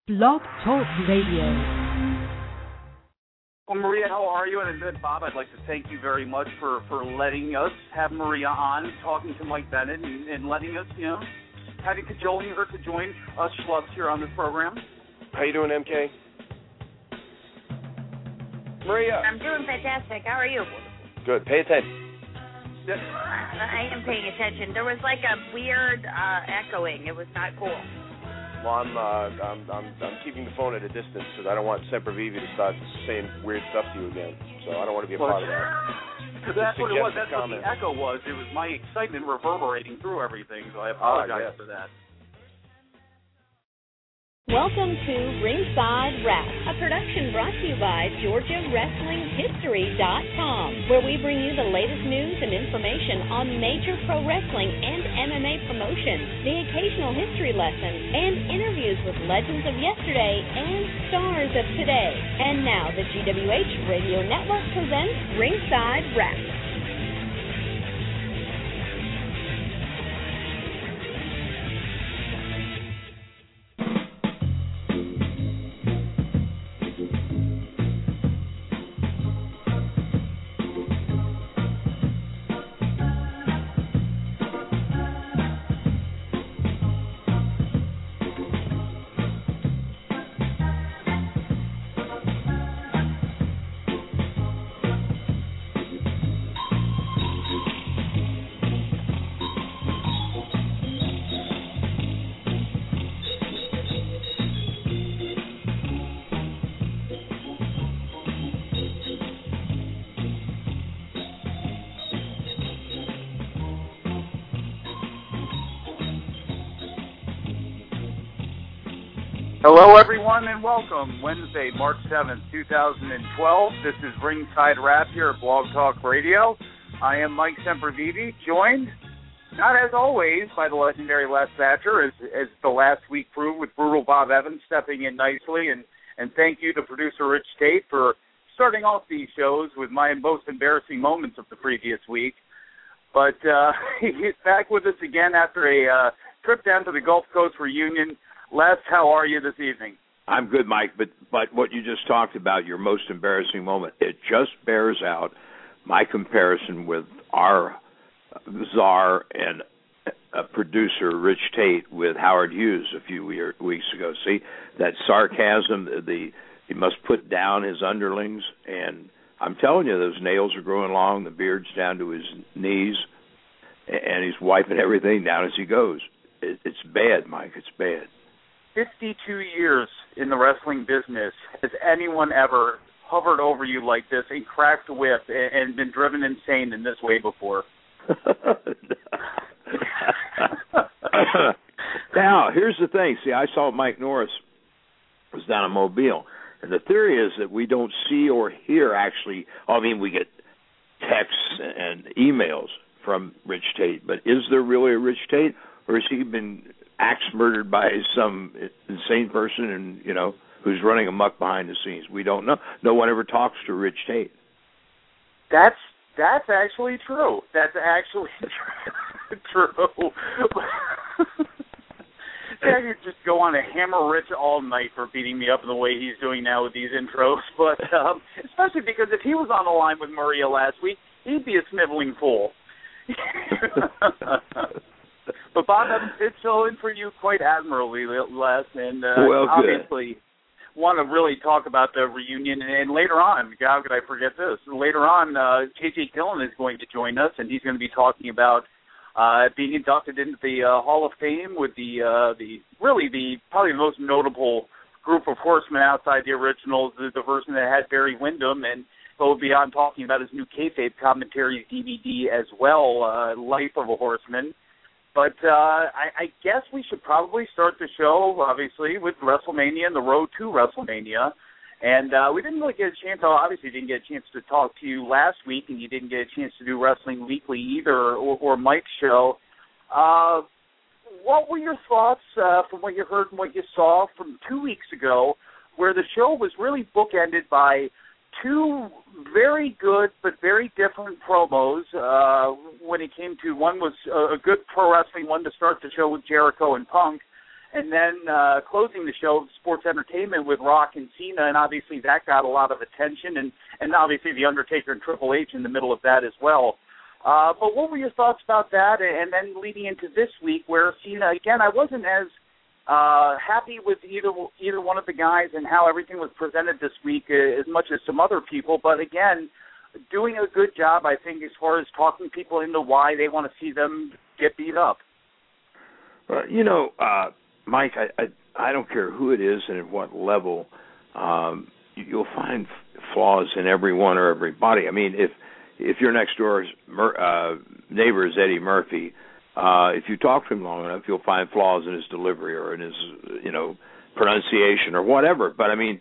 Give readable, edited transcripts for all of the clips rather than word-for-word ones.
Blog Talk Radio. Well, Maria, how are you? And then, Bob, I'd like to thank you very much for letting us have Maria on, talking to Mike Bennett, and letting us, kind of cajoling her to join us schlubs here on this program. How you doing, MK? Maria. I'm doing fantastic. How are you? Good. Pay attention. I am paying attention. There was like a weird echoing. It was not cool. Well, I'm keeping the phone at a distance because I don't want Sempervivi to start saying weird stuff to you again. So I don't want to be a part of that. That's what it was. That's what the echo was. It was my excitement reverberating through everything. So I apologize for that. Welcome to Ringside Wrap, a production brought to you by GeorgiaWrestlingHistory.com, where we bring you the latest news and information on major pro wrestling and MMA promotions, the occasional history lesson, and interviews with legends of yesterday and stars of today. And now the GWH Radio Network presents Ringside Wrap. Hello, everyone, and welcome. Wednesday, March 7th, 2012. This is Ringside Wrap here at Blog Talk Radio. I am Mike Sempervivi, joined, not as always, by the legendary Les Thatcher, as the last week proved, with brutal Bob Evans stepping in nicely. And thank you to producer Rich Tate for starting off these shows with my most embarrassing moments of the previous week. But he's back with us again after a trip down to the Gulf Coast reunion. Les, how are you this evening? I'm good, Mike, but what you just talked about, your most embarrassing moment, it just bears out my comparison with our czar and producer, Rich Tate, with Howard Hughes a few weeks ago. See, that sarcasm, he must put down his underlings, and I'm telling you, those nails are growing long, the beard's down to his knees, and he's wiping everything down as he goes. It's bad, Mike, it's bad. 52 years in the wrestling business. Has anyone ever hovered over you like this and cracked a whip and been driven insane in this way before? Now, here's the thing. See, I saw Mike Norris was down in Mobile, and the theory is that we don't see or hear actually. I mean, we get texts and emails from Rich Tate, but is there really a Rich Tate, or has he been axe murdered by some insane person and who's running amok behind the scenes? We don't know. No one ever talks to Rich Tate. That's actually true. That's actually true. I could just go on a hammer Rich all night for beating me up the way he's doing now with these intros, but especially because if he was on the line with Maria last week, he'd be a sniveling fool. But Bob Evans did fill in for you quite admirably, Les, and obviously want to really talk about the reunion. And later on, how could I forget this? Later on, KJ Dillon is going to join us, and he's going to be talking about being inducted into the Hall of Fame with probably the most notable group of horsemen outside the originals, the version that had Barry Windham, and he'll be on talking about his new kayfabe commentary DVD as well, Life of a Horseman. But I guess we should probably start the show, obviously, with WrestleMania and the road to WrestleMania. And we didn't really get a chance, obviously didn't get a chance to talk to you last week, and you didn't get a chance to do Wrestling Weekly either, or Mike's show. What were your thoughts from what you heard and what you saw from 2 weeks ago, where the show was really bookended by two very good but very different promos when it came to, one was a good pro wrestling one to start the show with Jericho and Punk, And then closing the show, Sports Entertainment with Rock and Cena, and obviously that got a lot of attention, and obviously The Undertaker and Triple H in the middle of that as well. But what were your thoughts about that? And then leading into this week where Cena, again, I wasn't as happy with either one of the guys and how everything was presented this week as much as some other people, but again, doing a good job, I think, as far as talking people into why they want to see them get beat up. Mike, I don't care who it is and at what level, you'll find flaws in everyone or everybody. I mean, if your next door's neighbor is Eddie Murphy, if you talk to him long enough, you'll find flaws in his delivery or in his, pronunciation or whatever. But I mean,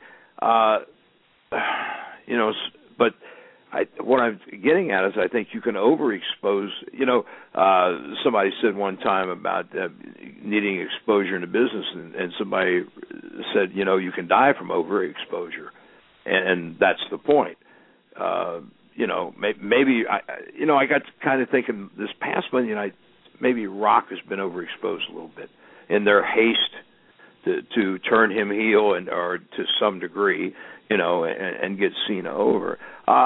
but what I'm getting at is I think you can overexpose. Somebody said one time about needing exposure in the business, and somebody said, you can die from overexposure, and that's the point. Maybe I got kind of thinking this past Monday night, maybe Rock has been overexposed a little bit in their haste to turn him heel or to some degree, and get Cena over.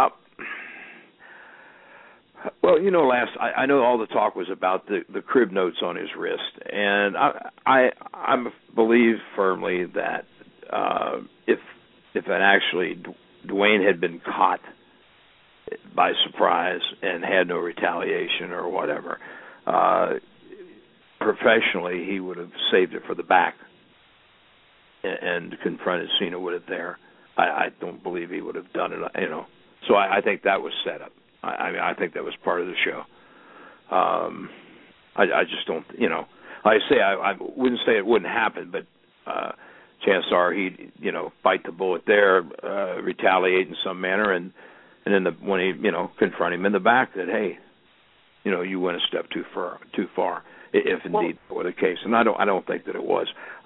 Well, I know all the talk was about the crib notes on his wrist, and I believe firmly that if actually Dwayne had been caught by surprise and had no retaliation or whatever, professionally he would have saved it for the back and confronted Cena with it there. I don't believe he would have done it, So I think that was set up. I think that was part of the show. I just don't, I wouldn't say it wouldn't happen, but chances are he'd, bite the bullet there, retaliate in some manner, and then when he, confront him in the back, that hey, you went a step too far, if indeed that were the case, and I don't think that it was.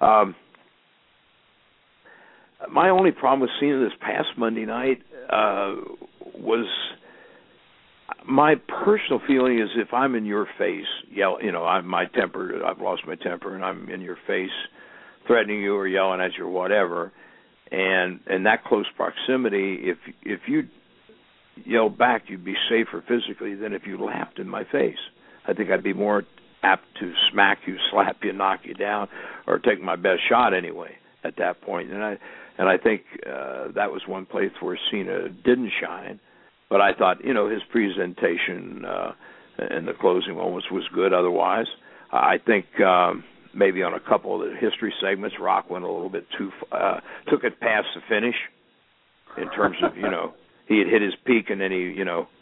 My only problem with seeing this past Monday night was. My personal feeling is if I'm in your face, I've lost my temper, and I'm in your face, threatening you or yelling at you or whatever, and that close proximity, if you yell back, you'd be safer physically than if you laughed in my face. I think I'd be more apt to smack you, slap you, knock you down, or take my best shot anyway at that point. And I think that was one place where Cena didn't shine. But I thought, his presentation in the closing moments was good otherwise. I think maybe on a couple of the history segments, Rock went a little bit too took it past the finish in terms of, he had hit his peak and then he,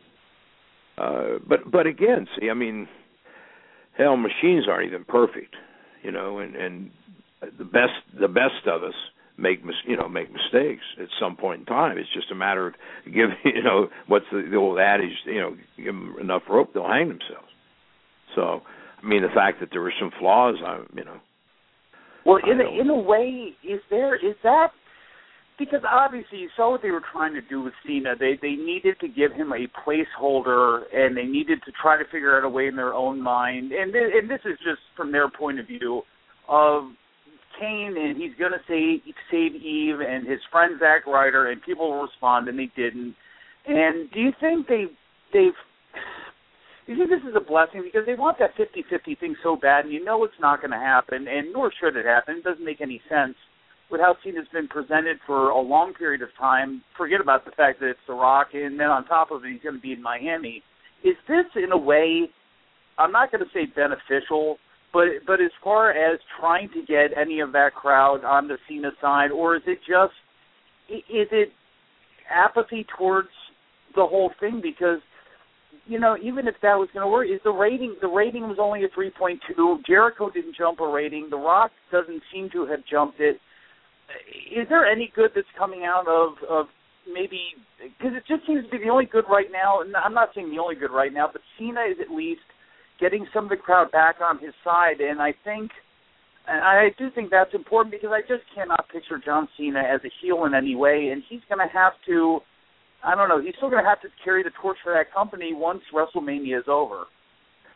but again, see, I mean, hell, machines aren't even perfect, and the best of us make mistakes at some point in time. It's just a matter of giving, what's the old adage, give them enough rope, they'll hang themselves. So, I mean, the fact that there were some flaws, Well, in a way, is that because obviously you saw what they were trying to do with Cena. They needed to give him a placeholder, and they needed to try to figure out a way in their own mind. And this is just from their point of view of Kane, and he's going to save Eve and his friend Zack Ryder, and people will respond, and they didn't. And do you think do you think this is a blessing? Because they want that 50-50 thing so bad, and it's not going to happen, and nor should it happen. It doesn't make any sense with how Cena's been presented for a long period of time. Forget about the fact that it's The Rock, and then on top of it, he's going to be in Miami. Is this, in a way, I'm not going to say beneficial, but as far as trying to get any of that crowd on the Cena side, or is it apathy towards the whole thing? Because, even if that was going to work, the rating was only a 3.2. Jericho didn't jump a rating. The Rock doesn't seem to have jumped it. Is there any good that's coming out of maybe, because it just seems to be the only good right now, and I'm not saying the only good right now, but Cena is at least getting some of the crowd back on his side, and I do think that's important, because I just cannot picture John Cena as a heel in any way, and he's going to have to, he's still going to have to carry the torch for that company once WrestleMania is over.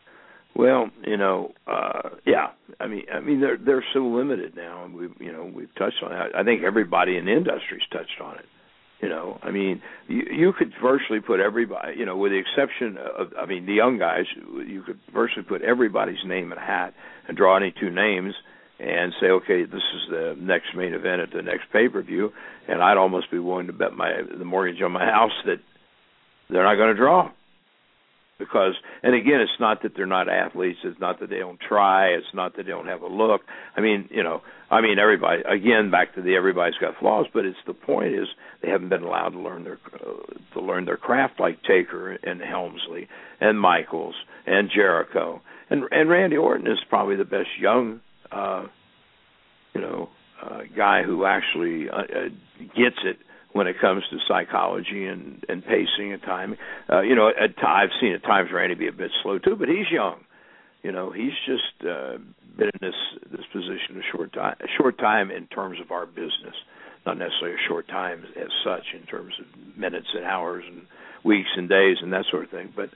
Well, yeah. I mean, they're so limited now, and we've touched on that. I think everybody in the industry's touched on it. I mean, you could virtually put everybody, with the exception of, the young guys, you could virtually put everybody's name in a hat and draw any two names and say, okay, this is the next main event at the next pay-per-view, and I'd almost be willing to bet the mortgage on my house that they're not going to draw. Because, and again, it's not that they're not athletes. It's not that they don't try. It's not that they don't have a look. Everybody, again, back to everybody's got flaws, but it's the point is they haven't been allowed to learn their craft like Taker and Helmsley and Michaels and Jericho. And Randy Orton is probably the best young, guy who actually gets it when it comes to psychology and pacing and timing. I've seen at times Randy be a bit slow too, but he's young. He's just been in this position a short time in terms of our business, not necessarily a short time as such in terms of minutes and hours and weeks and days and that sort of thing. But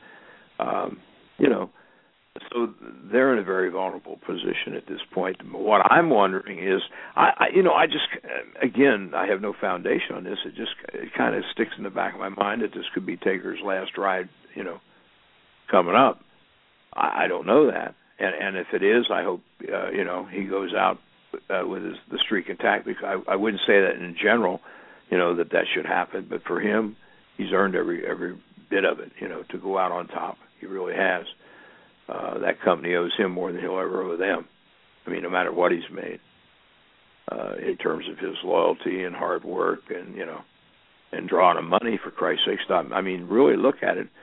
so they're in a very vulnerable position at this point. What I'm wondering is, I just, again, I have no foundation on this. It kind of sticks in the back of my mind that this could be Taker's last ride, coming up. I don't know that. And if it is, I hope, he goes out with the streak intact, because I wouldn't say that in general, that should happen. But for him, he's earned every bit of it, to go out on top. He really has. That company owes him more than he'll ever owe them. No matter what he's made, in terms of his loyalty and hard work and, and drawing of money, for Christ's sake. Stop. Really look at it.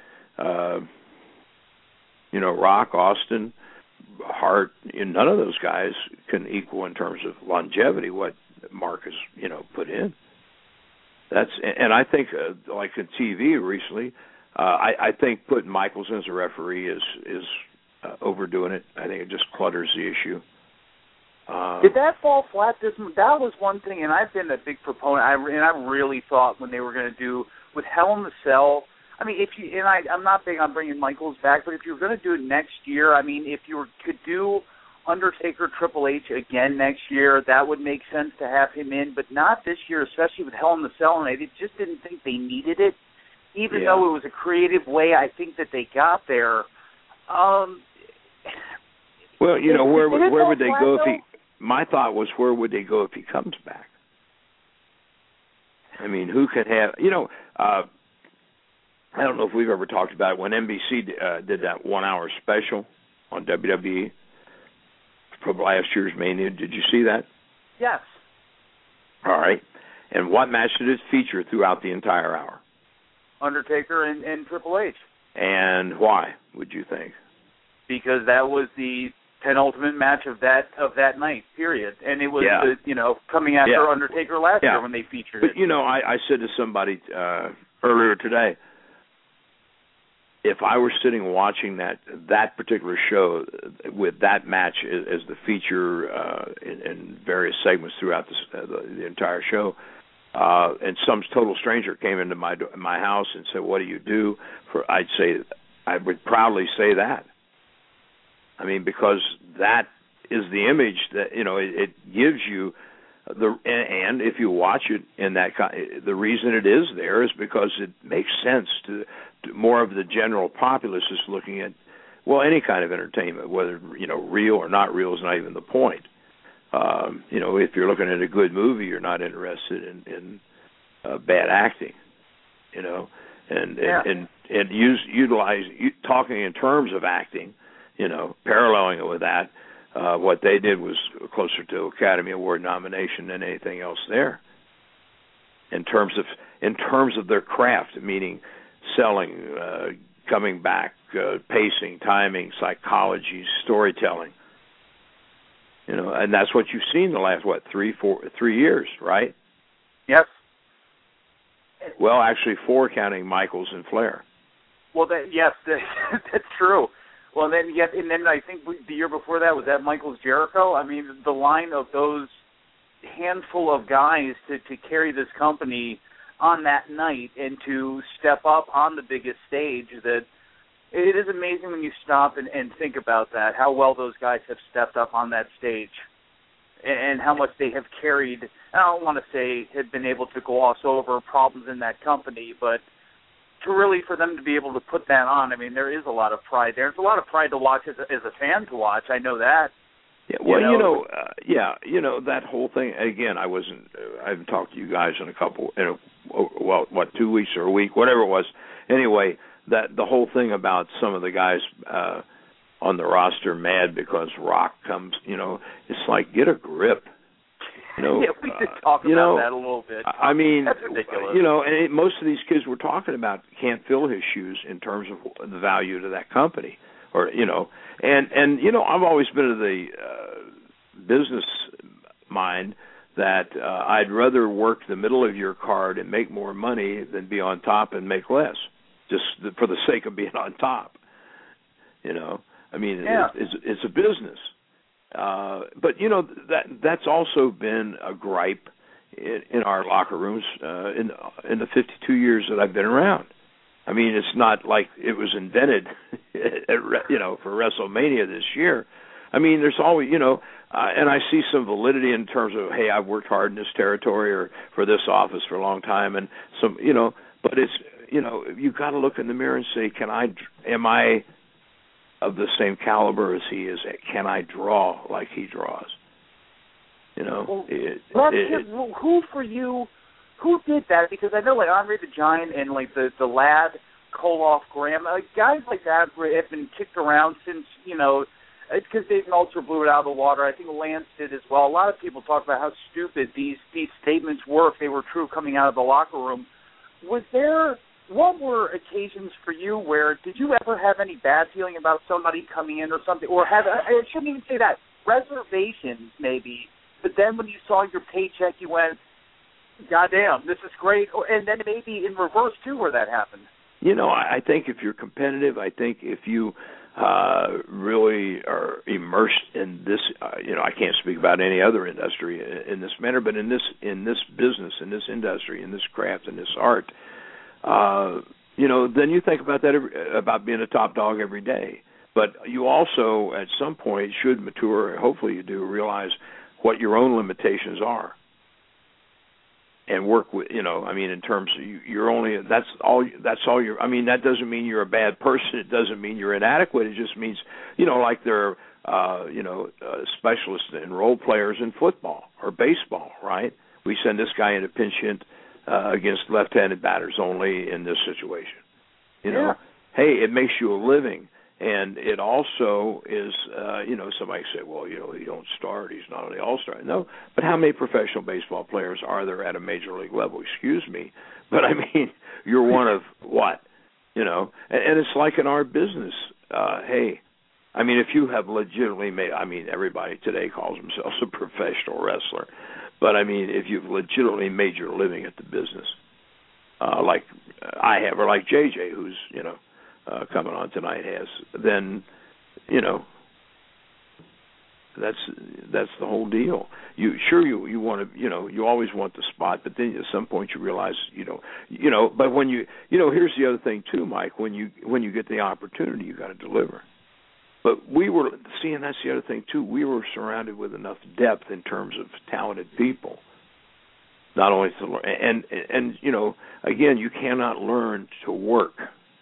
Rock, Austin, Hart, none of those guys can equal in terms of longevity what Mark has, put in. And I think, like in TV recently, I think putting Michaels in as a referee is overdoing it. I think it just clutters the issue. Did that fall flat? That was one thing, and I've been a big proponent. I really thought when they were going to do with Hell in the Cell. I'm not big on bringing Michaels back, but if you were going to do it next year, if you could do Undertaker Triple H again next year, that would make sense to have him in, but not this year, especially with Hell in the Cell, and I just didn't think they needed it. Even though it was a creative way, I think that they got there. Well, where would they go if he? My thought was, where would they go if he comes back? Who could have? I don't know if we've ever talked about it when NBC did that 1 hour special on WWE for last year's Mania. Did you see that? Yes. All right. And what match did it feature throughout the entire hour? Undertaker and Triple H. And why, would you think? Because that was the penultimate match of that night, period. And it was, coming after Undertaker last year when they featured it. But, I said to somebody earlier today, if I were sitting watching that particular show with that match as the feature in various segments throughout the entire show, and some total stranger came into my house and said, "What do you do?" I would proudly say that. Because that is the image that it gives you. And if you watch it in that, the reason it is there is because it makes sense to more of the general populace is looking at, any kind of entertainment, whether real or not real is not even the point. If you're looking at a good movie, you're not interested in bad acting, and utilize talking in terms of acting, paralleling it with that. What they did was closer to Academy Award nomination than anything else there. In terms of their craft, meaning selling, coming back, pacing, timing, psychology, storytelling. And that's what you've seen the last 3 years, right? Yes. Well, actually 4, counting Michaels and Flair. Well, that's true. Well, then I think the year before that was that Michaels Jericho. The line of those handful of guys to carry this company on that night and to step up on the biggest stage that it is amazing when you stop and think about that, how well those guys have stepped up on that stage and how much they have carried. I don't want to say have been able to gloss over problems in that company, but to really, for them to be able to put that on, I mean, there is a lot of pride there. There's a lot of pride to watch as a fan to watch. I know that. Yeah, well, that whole thing, again, I haven't talked to you guys in 2 weeks or a week, whatever it was. Anyway, that the whole thing about some of the guys on the roster mad because Rock comes, it's like, get a grip. Yeah, we did talk about that a little bit. I mean, that's ridiculous. And most of these kids we're talking about can't fill his shoes in terms of the value to that company, or I've always been of the business mind that I'd rather work the middle of your card and make more money than be on top and make less, just for the sake of being on top. I mean, it's a business. But that's also been a gripe in our locker rooms in the 52 years that I've been around. I mean, it's not like it was invented, for WrestleMania this year. I mean, there's always, and I see some validity in terms of, hey, I've worked hard in this territory or for this office for a long time, and some, but it's, you've got to look in the mirror and say, am I of the same caliber as he is? Can I draw like he draws? Who for you? Who did that? Because I know like Andre the Giant and like the lad Koloff Graham, guys like that have been kicked around since because Dave Meltzer blew it out of the water. I think Lance did as well. A lot of people talk about how stupid these statements were if they were true coming out of the locker room. What were occasions for you where did you ever have any bad feeling about somebody coming in or something, or I shouldn't even say that, reservations maybe, but then when you saw your paycheck you went, goddamn, this is great, and then maybe in reverse too where that happened? I think if you're competitive, I think if you really are immersed in this, I can't speak about any other industry in this manner, but in this business, in this industry, in this craft, in this art, then you think about that about being a top dog every day. But you also, at some point, should mature. Hopefully, you do realize what your own limitations are, and work with. In terms of you're only that's all you're. I mean, that doesn't mean you're a bad person. It doesn't mean you're inadequate. It just means like there are specialists and role players in football or baseball, right? We send this guy into pinch hit against left-handed batters only in this situation. Hey, it makes you a living, and it also is, somebody say, well, he don't start, he's not on the All-Star. No, but how many professional baseball players are there at a major league level? Excuse me, but I mean, you're one of what? And it's like in our business. Hey, I mean, if you have legitimately made, everybody today calls themselves a professional wrestler. But, I mean, if you've legitimately made your living at the business, like I have, or like JJ, who's, coming on tonight has, then, that's the whole deal. You want to, you always want the spot, but then at some point you realize, but when here's the other thing too, Mike, when you get the opportunity, you got to deliver. But we were seeing, that's the other thing too. We were surrounded with enough depth in terms of talented people, not only to learn. And again, you cannot learn to work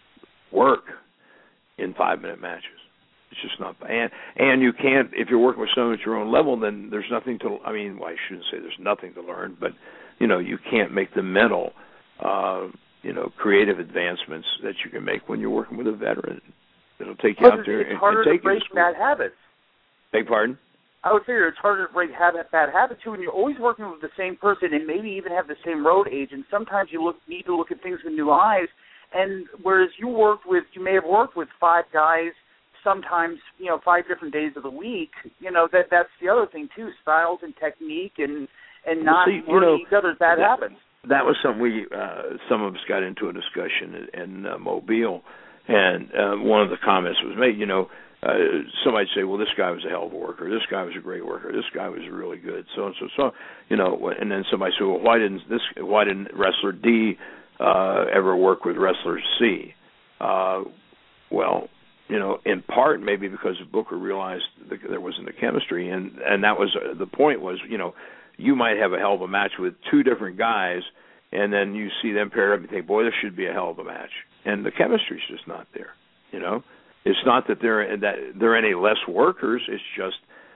in 5-minute matches. It's just not. And you can't, if you're working with someone at your own level, then there's nothing to. I shouldn't say there's nothing to learn, but you can't make the mental, creative advancements that you can make when you're working with a veteran. It'll take you out there and take you to school. Bad habits. Beg pardon? I would figure it's harder to break bad habits too, when you're always working with the same person and maybe even have the same road agent. Sometimes you need to look at things with new eyes. And whereas you may have worked with 5 guys, sometimes 5 different days of the week. That's the other thing too: styles and technique, and not learning each other's bad habits. That was something some of us got into a discussion in Mobile. And one of the comments was made, somebody'd say, well, this guy was a hell of a worker. This guy was a great worker. This guy was really good. So, and then somebody said, well, why didn't wrestler D ever work with wrestler C? Well, in part maybe because Booker realized that there wasn't the chemistry, and that was the point was, you might have a hell of a match with two different guys, and then you see them pair up and think, boy, this should be a hell of a match, and the chemistry's just not there. It's not that they're any less workers. It's just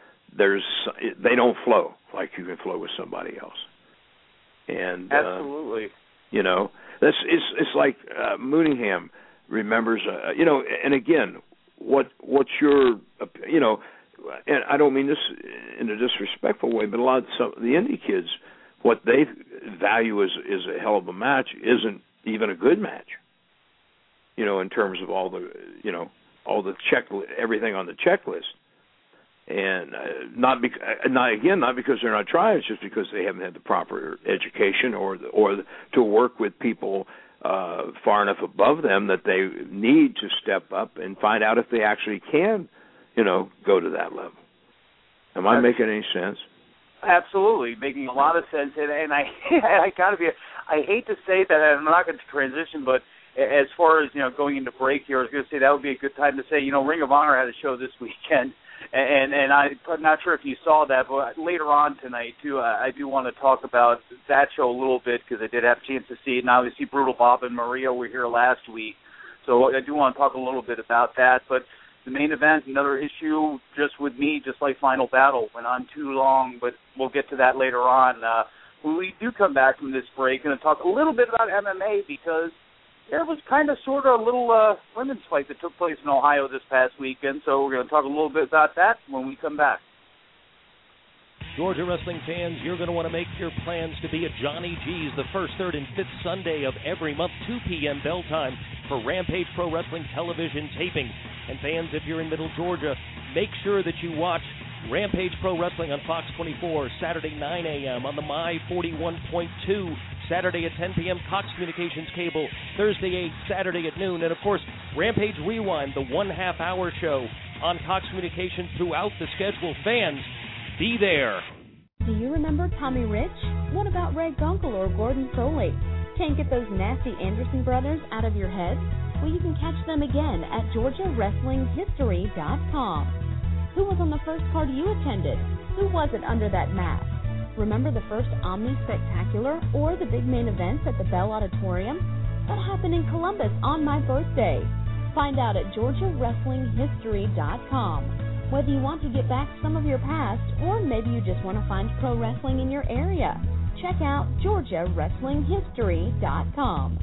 they don't flow like you can flow with somebody else. And absolutely, it's like Mooneyham remembers, and again, what's your, and I don't mean this in a disrespectful way, but a lot of the indie kids, what they value is a hell of a match isn't even a good match. In terms of all the everything on the checklist, and not because they're not trying, it's just because they haven't had the proper education or to work with people far enough above them that they need to step up and find out if they actually can, go to that level. Am I making any sense? Absolutely, making a lot of sense. And I hate to say that, and I'm not going to transition, but as far as going into break here, I was going to say that would be a good time to say, Ring of Honor had a show this weekend, and I'm not sure if you saw that, but later on tonight too, I do want to talk about that show a little bit because I did have a chance to see it. And obviously, Brutal Bob and Maria were here last week, so I do want to talk a little bit about that. But the main event, another issue, just with me, just like Final Battle, went on too long, but we'll get to that later on. When we do come back from this break, going to talk a little bit about MMA because there was kind of sort of a little women's fight that took place in Ohio this past weekend, so we're going to talk a little bit about that when we come back. Georgia wrestling fans, you're going to want to make your plans to be at Johnny G's the first, third, and fifth Sunday of every month, 2 p.m. bell time for Rampage Pro Wrestling television taping. And fans, if you're in Middle Georgia, make sure that you watch Rampage Pro Wrestling on Fox 24, Saturday 9 a.m. on the My 41.2, Saturday at 10 p.m. Cox Communications Cable, Thursday 8, Saturday at noon, and of course, Rampage Rewind, the 1/2 hour show on Cox Communications throughout the schedule. Fans, be there. Do you remember Tommy Rich? What about Ray Gunkel or Gordon Soley? Can't get those nasty Anderson brothers out of your head? Well, you can catch them again at GeorgiaWrestlingHistory.com. Who was on the first card you attended? Who was it under that mask? Remember the first Omni Spectacular or the big main events at the Bell Auditorium? What happened in Columbus on my birthday? Find out at GeorgiaWrestlingHistory.com. Whether you want to get back some of your past or maybe you just want to find pro wrestling in your area, check out GeorgiaWrestlingHistory.com.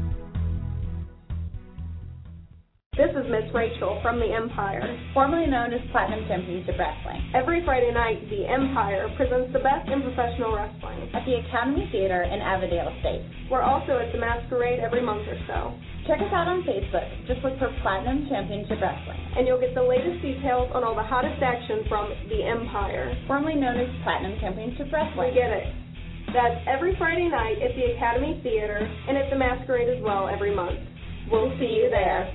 This is Miss Rachel from The Empire, formerly known as Platinum Championship Wrestling. Every Friday night, The Empire presents the best in professional wrestling at the Academy Theater in Avondale Estates. We're also at the Masquerade every month or so. Check us out on Facebook. Just look for Platinum Championship Wrestling. And you'll get the latest details on all the hottest action from The Empire, formerly known as Platinum Championship Wrestling. We get it. That's every Friday night at the Academy Theater and at the Masquerade as well every month. We'll see you there.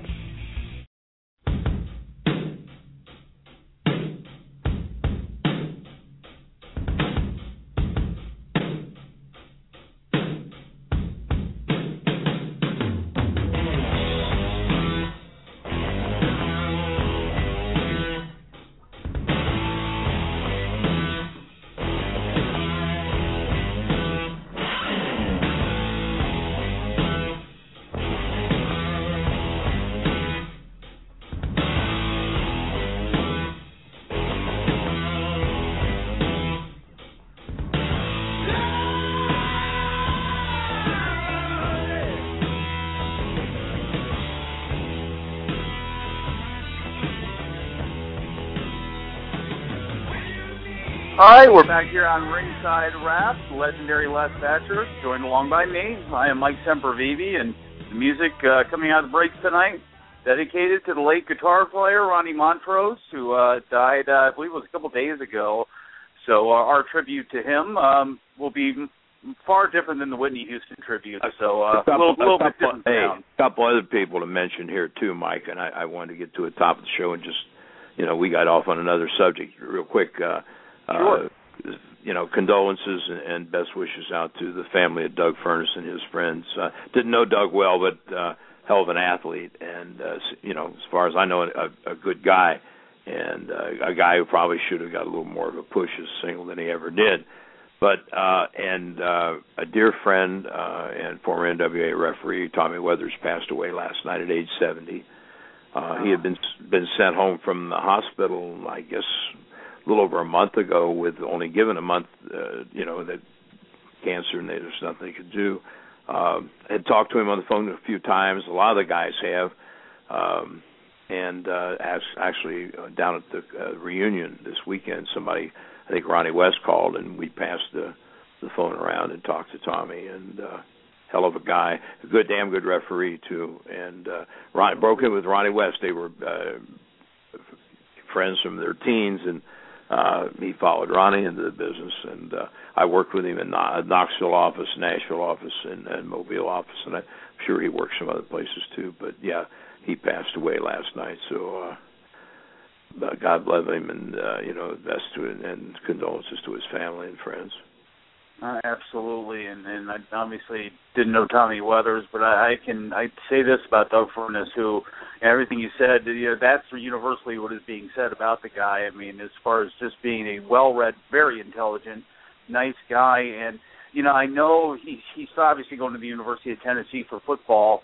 Hi, we're back here on Ringside Wraps, legendary Les Thatcher, joined along by me. I am Mike Sempervive, and the music coming out of the breaks tonight, dedicated to the late guitar player, Ronnie Montrose, who died, I believe it was a couple days ago. So our tribute to him will be far different than the Whitney Houston tribute. So a little bit different. Hey, a couple other people to mention here, too, Mike, and I wanted to get to the top of the show and just, we got off on another subject real quick. Sure. Condolences and best wishes out to the family of Doug Furness and his friends. Didn't know Doug well, but hell of an athlete, and as far as I know, a good guy, and a guy who probably should have got a little more of a push as a single than he ever did. But a dear friend and former NWA referee, Tommy Weathers, passed away last night at age 70. He had been sent home from the hospital, I guess, a little over a month ago, with only given a month, that cancer, and there's nothing they could do. I had talked to him on the phone a few times. A lot of the guys have. And actually down at the reunion this weekend, somebody, I think Ronnie West, called, and we passed the phone around and talked to Tommy, and hell of a guy, a damn good referee too. And Ronnie broke in with Ronnie West. They were friends from their teens, and he followed Ronnie into the business, and I worked with him in Knoxville office, Nashville office, and Mobile office, and I'm sure he works some other places too. But yeah, he passed away last night, so God bless him, and best to it, and condolences to his family and friends. Absolutely, and I obviously didn't know Tommy Weathers, but I say this about Doug Furnas, who everything you said, that's universally what is being said about the guy. I mean, as far as just being a well-read, very intelligent, nice guy, and I know he's obviously going to the University of Tennessee for football.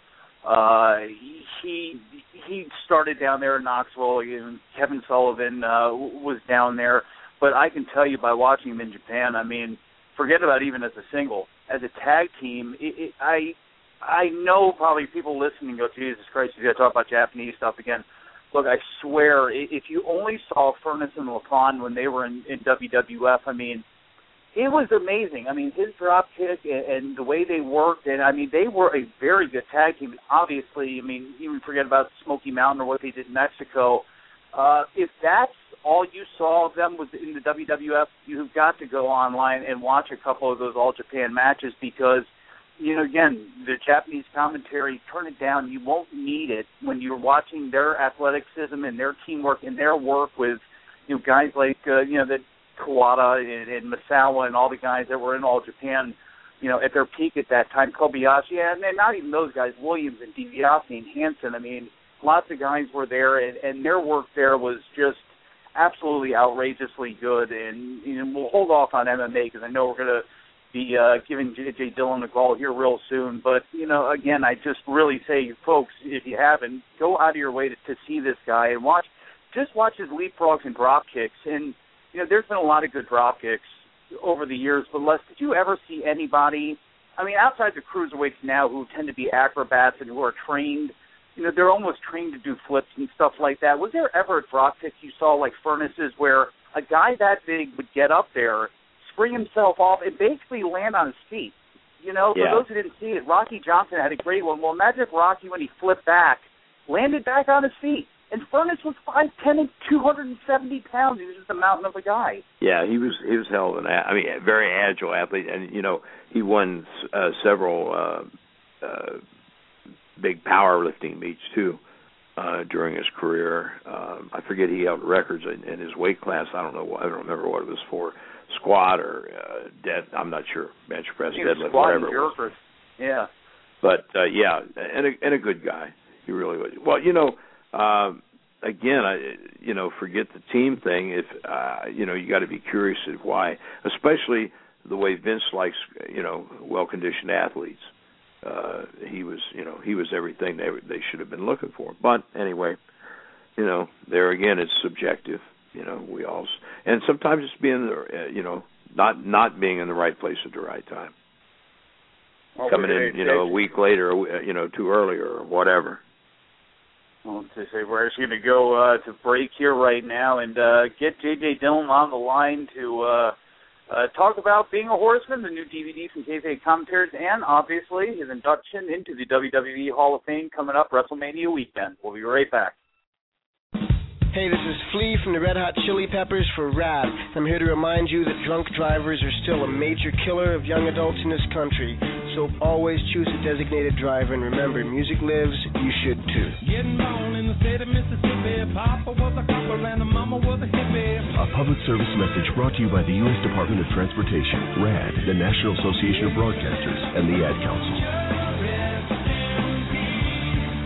He started down there in Knoxville. Kevin Sullivan was down there, but I can tell you by watching him in Japan, I mean, forget about even as a single, as a tag team. I know probably people listening go, Jesus Christ, you got to talk about Japanese stuff again. Look, I swear, if you only saw Furnas and LaFon when they were in WWF, I mean, it was amazing. I mean, his drop kick and the way they worked, and I mean, they were a very good tag team. Obviously, I mean, even forget about Smoky Mountain or what they did in Mexico. If that's all you saw of them was in the WWF, you've got to go online and watch a couple of those All Japan matches because, again, the Japanese commentary, turn it down. You won't need it when you're watching their athleticism and their teamwork and their work with, guys like, that Kawada and Misawa and all the guys that were in All Japan, at their peak at that time, Kobayashi, and not even those guys, Williams and DiBiase and Hansen. I mean, lots of guys were there, and their work there was just absolutely outrageously good. And we'll hold off on MMA because I know we're going to be giving J.J. Dillon a call here real soon. But, again, I just really say, folks, if you haven't, go out of your way to see this guy and watch his leapfrogs and drop kicks. And, there's been a lot of good drop kicks over the years, but Les, did you ever see anybody, I mean, outside the cruiserweights now who tend to be acrobats and who are trained, they're almost trained to do flips and stuff like that. Was there ever a drop kick you saw like Furnas's where a guy that big would get up there, spring himself off, and basically land on his feet? For those who didn't see it, Rocky Johnson had a great one. Well, imagine if Rocky, when he flipped back, landed back on his feet. And Furnas was 5'10" and 270 pounds. He was just a mountain of a guy. Yeah, he was hell of a very agile athlete, and he won several big powerlifting meets too during his career. I forget, he held records in his weight class. I don't remember what it was for, squat or dead. I'm not sure, bench press, deadlift, whatever it was. Yeah. But and a good guy. He really was. Well, again, forget the team thing. If you got to be curious of why, especially the way Vince likes, well-conditioned athletes. He was everything they should have been looking for. But anyway, there again, it's subjective. We all, and sometimes it's being, not being in the right place at the right time. Well, coming in, a week later, too early or whatever. Well, to say we're actually going to go to break here right now and get J.J. Dillon on the line to talk about Being a Horseman, the new DVD from Kayfabe Commentaries, and obviously his induction into the WWE Hall of Fame coming up WrestleMania weekend. We'll be right back. Hey, this is Flea from the Red Hot Chili Peppers for RAD. I'm here to remind you that drunk drivers are still a major killer of young adults in this country. So always choose a designated driver, and remember, music lives, you should too. Getting born in the state of Mississippi, Papa was a copper and the mama was a hippie. A public service message brought to you by the U.S. Department of Transportation, RAD, the National Association of Broadcasters, and the Ad Council.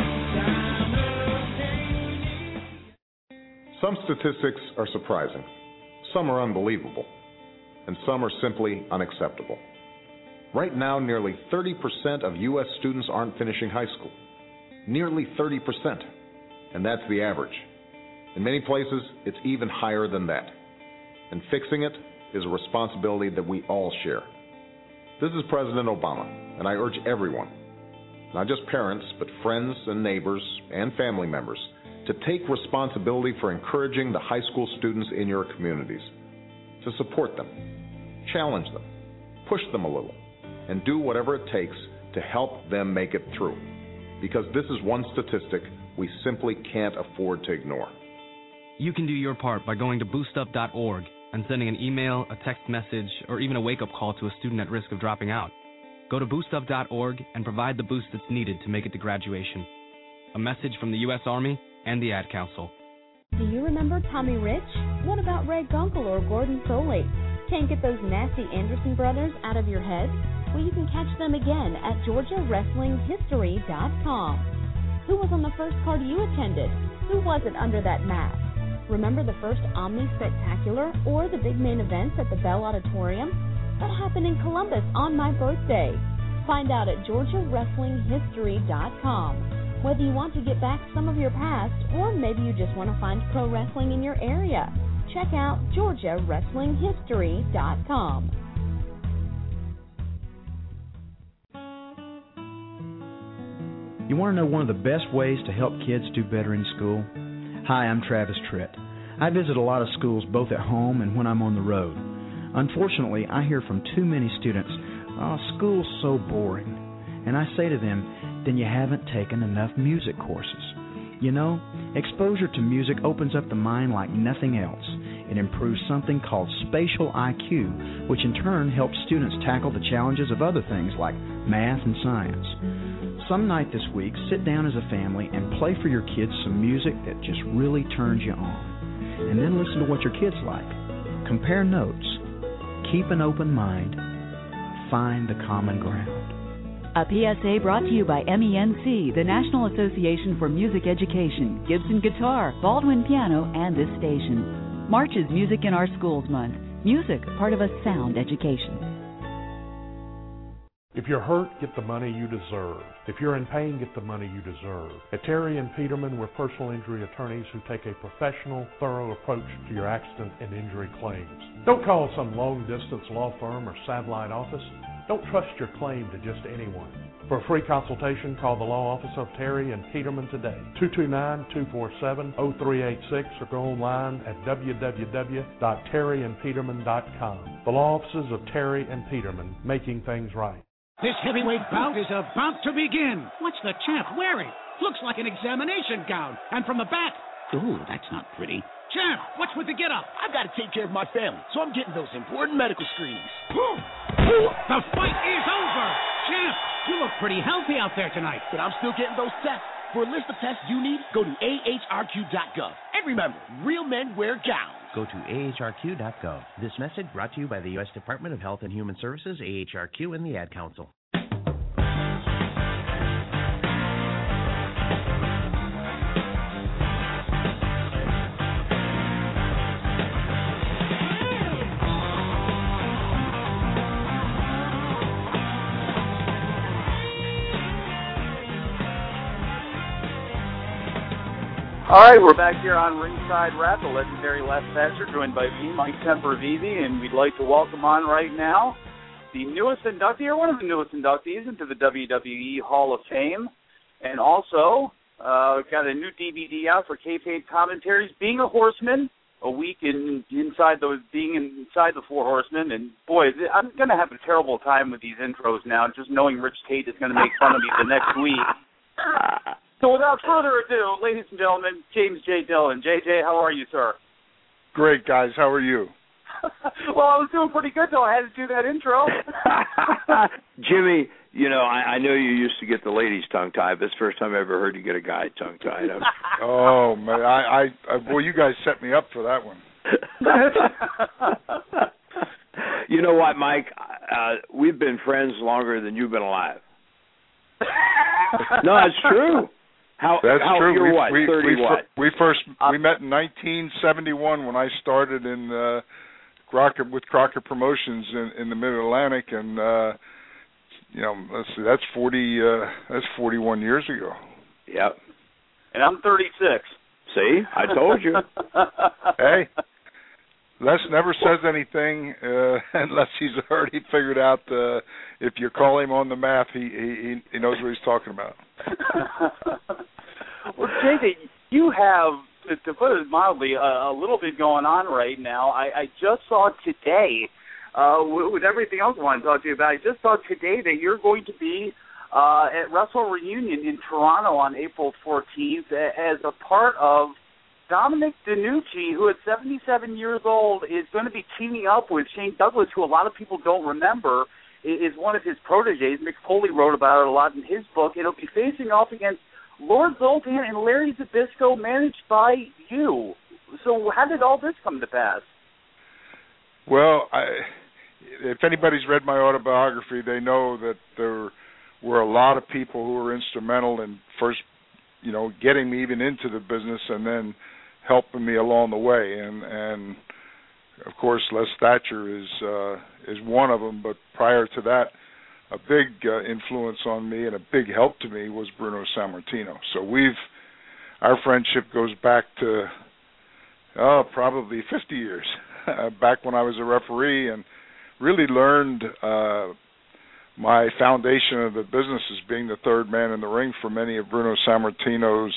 Some statistics are surprising, some are unbelievable, and some are simply unacceptable. Right now, nearly 30% of U.S. students aren't finishing high school. Nearly 30%. And that's the average. In many places, it's even higher than that. And fixing it is a responsibility that we all share. This is President Obama, and I urge everyone, not just parents, but friends and neighbors and family members, to take responsibility for encouraging the high school students in your communities, to support them, challenge them, push them a little, and do whatever it takes to help them make it through. Because this is one statistic we simply can't afford to ignore. You can do your part by going to boostup.org and sending an email, a text message, or even a wake-up call to a student at risk of dropping out. Go to boostup.org and provide the boost that's needed to make it to graduation. A message from the U.S. Army and the Ad Council. Do you remember Tommy Rich? What about Ray Gunkel or Gordon Soley? Can't get those nasty Anderson brothers out of your head? Well, you can catch them again at GeorgiaWrestlingHistory.com. Who was on the first card you attended? Who was it under that mask? Remember the first Omni Spectacular or the big main events at the Bell Auditorium? What happened in Columbus on my birthday? Find out at GeorgiaWrestlingHistory.com. Whether you want to get back some of your past or maybe you just want to find pro wrestling in your area, check out GeorgiaWrestlingHistory.com. You want to know one of the best ways to help kids do better in school? Hi, I'm Travis Tritt. I visit a lot of schools both at home and when I'm on the road. Unfortunately, I hear from too many students, "Oh, school's so boring." And I say to them, then you haven't taken enough music courses. You know, exposure to music opens up the mind like nothing else. It improves something called spatial IQ, which in turn helps students tackle the challenges of other things like math and science. Some night this week, sit down as a family and play for your kids some music that just really turns you on. And then listen to what your kids like. Compare notes. Keep an open mind. Find the common ground. A PSA brought to you by MENC, the National Association for Music Education, Gibson Guitar, Baldwin Piano, and this station. March is Music in Our Schools Month. Music, part of a sound education. If you're hurt, get the money you deserve. If you're in pain, get the money you deserve. At Terry and Peterman, we're personal injury attorneys who take a professional, thorough approach to your accident and injury claims. Don't call some long-distance law firm or satellite office. Don't trust your claim to just anyone. For a free consultation, call the law office of Terry and Peterman today, 229-247-0386, or go online at www.terryandpeterman.com. The law offices of Terry and Peterman, making things right. This heavyweight bout is about to begin. What's the champ wearing? Looks like an examination gown. And from the back, ooh, that's not pretty. Champ, what's with the get-up? I've got to take care of my family, so I'm getting those important medical screenings. The fight is over! Champ, you look pretty healthy out there tonight. But I'm still getting those tests. For a list of tests you need, go to AHRQ.gov. And remember, real men wear gowns. Go to AHRQ.gov. This message brought to you by the U.S. Department of Health and Human Services, AHRQ, and the Ad Council. All right, we're back here on Ringside Rap, the legendary Les Thatcher, joined by me, Mike Sempervive, and we'd like to welcome on right now the newest inductee, or one of the newest inductees into the WWE Hall of Fame, and also got a new DVD out for Kayfabe Commentaries, Being a Horseman, a week inside the Four Horsemen, and boy, I'm going to have a terrible time with these intros now, just knowing Rich Tate is going to make fun of me the next week. So without further ado, ladies and gentlemen, James J. Dillon. JJ, how are you, sir? Great, guys. How are you? Well, I was doing pretty good till I had to do that intro. Jimmy, you know, I know you used to get the ladies tongue-tied, but it's the first time I ever heard you get a guy tongue-tied. Oh, man. Well, you guys set me up for that one. You know what, Mike? We've been friends longer than you've been alive. No, it's true. That's true. You're what? 30 what? We met in 1971 when I started in with Crockett Promotions in the Mid-Atlantic, and let's see, that's 41 years ago. Yep. And I'm 36. See, I told you. Hey, Les never says anything unless he's already figured out. If you call him on the math, he knows what he's talking about. Well, JJ, you have, to put it mildly, a little bit going on right now. I just saw today, with everything else I want to talk to you about, I just saw today that you're going to be at Wrestle Reunion in Toronto on April 14th as a part of Dominic DeNucci, who at 77 years old is going to be teaming up with Shane Douglas, who a lot of people don't remember is one of his proteges. Mick Foley wrote about it a lot in his book. It'll be facing off against Lord Zoltan and Larry Zbyszko, managed by you. So how did all this come to pass? Well, if anybody's read my autobiography, they know that there were a lot of people who were instrumental in first, getting me even into the business and then helping me along the way. And of course, Les Thatcher is one of them. But prior to that, a big influence on me and a big help to me was Bruno Sammartino. So our friendship goes back to probably 50 years, back when I was a referee, and really learned my foundation of the business as being the third man in the ring for many of Bruno Sammartino's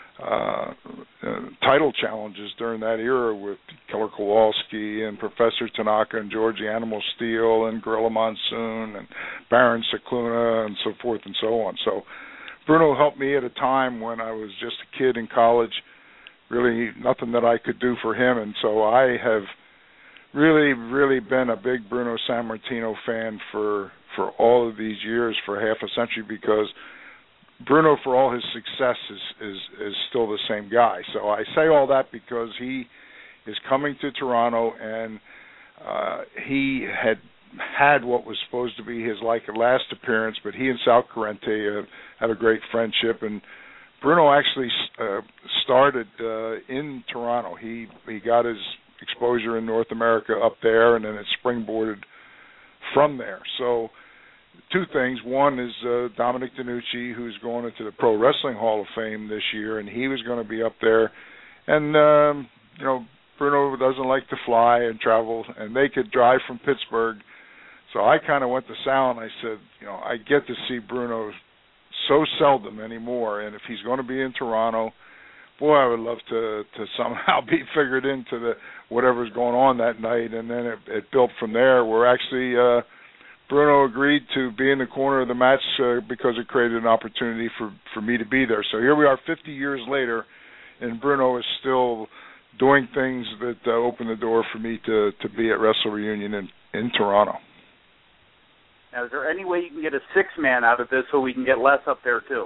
title challenges during that era with Killer Kowalski and Professor Tanaka and George Animal Steel and Gorilla Monsoon and Baron Cicluna and so forth and so on. So Bruno helped me at a time when I was just a kid in college, really nothing that I could do for him. And so I have really, really been a big Bruno Sammartino fan for all of these years, for half a century, because Bruno, for all his success, is still the same guy. So I say all that because he is coming to Toronto, and he had what was supposed to be his last appearance, but he and Sal Corrente had a great friendship, and Bruno actually started in Toronto. He got his exposure in North America up there, and then it springboarded from there. So two things. One is Dominic DeNucci, who's going into the Pro Wrestling Hall of Fame this year, and he was going to be up there. And, Bruno doesn't like to fly and travel, and they could drive from Pittsburgh. So I kind of went to Sal and I said, I get to see Bruno so seldom anymore, and if he's going to be in Toronto, boy, I would love to somehow be figured into whatever's going on that night. And then it built from there, where actually Bruno agreed to be in the corner of the match because it created an opportunity for me to be there. So here we are 50 years later, and Bruno is still doing things that open the door for me to be at Wrestle Reunion in Toronto. Now, is there any way you can get a six-man out of this so we can get Les up there, too?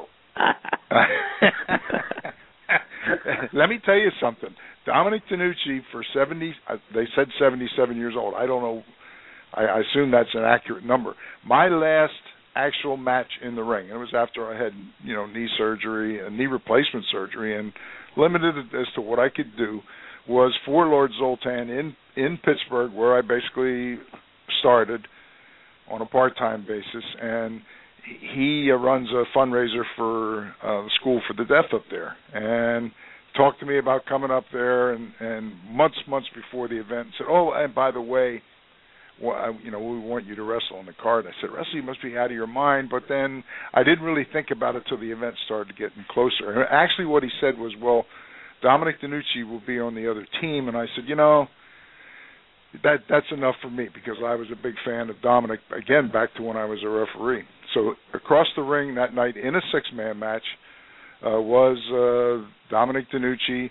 Let me tell you something. Dominic DeNucci, for 70, they said 77 years old. I don't know. I assume that's an accurate number. My last actual match in the ring, and it was after I had, knee replacement surgery, and limited as to what I could do, was for Lord Zoltan in Pittsburgh, where I basically started on a part-time basis, and he runs a fundraiser for the School for the Deaf up there, and talked to me about coming up there, and months before the event said, oh, and by the way, we want you to wrestle on the card. I said, wrestle, you must be out of your mind. But then I didn't really think about it till the event started getting closer. And actually what he said was, well, Dominic DeNucci will be on the other team. And I said, that's enough for me, because I was a big fan of Dominic, again, back to when I was a referee. So across the ring that night in a six-man match was Dominic DeNucci,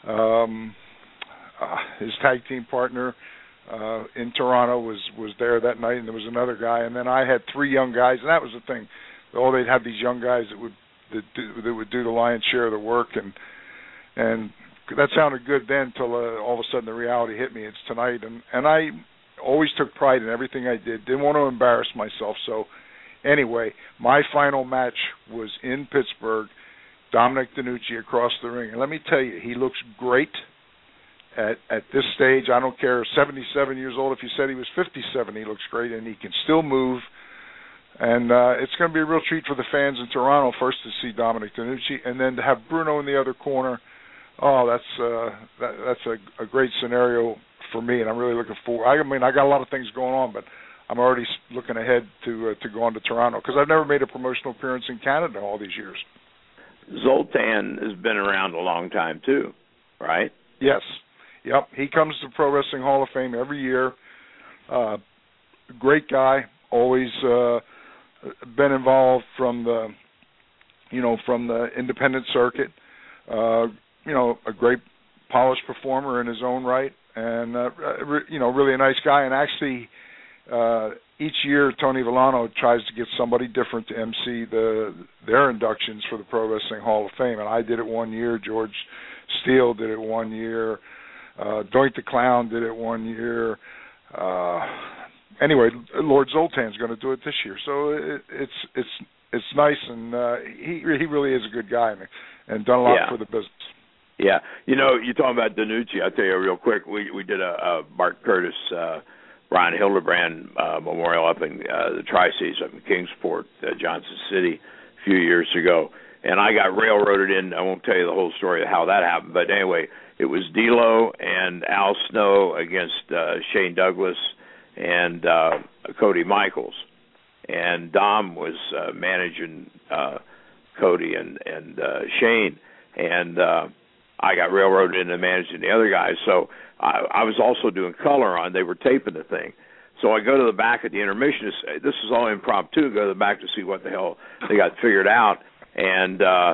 his tag team partner in Toronto was there that night, and there was another guy, and then I had three young guys, and that was the thing. Oh, they'd have these young guys that would do the lion's share of the work, and that sounded good then until all of a sudden the reality hit me. It's tonight, and I always took pride in everything I did. Didn't want to embarrass myself. So anyway, my final match was in Pittsburgh, Dominic DeNucci across the ring. And let me tell you, he looks great at this stage. I don't care, 77 years old. If you said he was 57, he looks great, and he can still move. And it's going to be a real treat for the fans in Toronto, first to see Dominic DeNucci, and then to have Bruno in the other corner. Oh, that's a great scenario for me, and I'm really looking forward. I mean, I got a lot of things going on, but I'm already looking ahead to going to Toronto because I've never made a promotional appearance in Canada all these years. Zoltan has been around a long time too, right? Yes. Yep. He comes to Pro Wrestling Hall of Fame every year. Great guy. Always been involved from the independent circuit. A great polished performer in his own right, and really a nice guy. And actually, each year Tony Villano tries to get somebody different to MC their inductions for the Pro Wrestling Hall of Fame. And I did it one year. George Steele did it one year. Doink the Clown did it one year. Anyway, Lord Zoltan's going to do it this year. So it's nice, and he really is a good guy and done a lot for the business. Yeah. You're talking about DeNucci. I'll tell you real quick. We did a Bart Curtis, Brian Hildebrand memorial up in the Tri-Cities up in Kingsport, Johnson City, a few years ago. And I got railroaded in. I won't tell you the whole story of how that happened. But anyway, it was D'Lo and Al Snow against Shane Douglas and Cody Michaels. And Dom was managing Cody and Shane. And I got railroaded into managing the other guys. So I was also doing color on. They were taping the thing. So I go to the back at the intermission. This is all impromptu. Go to the back to see what the hell they got figured out. And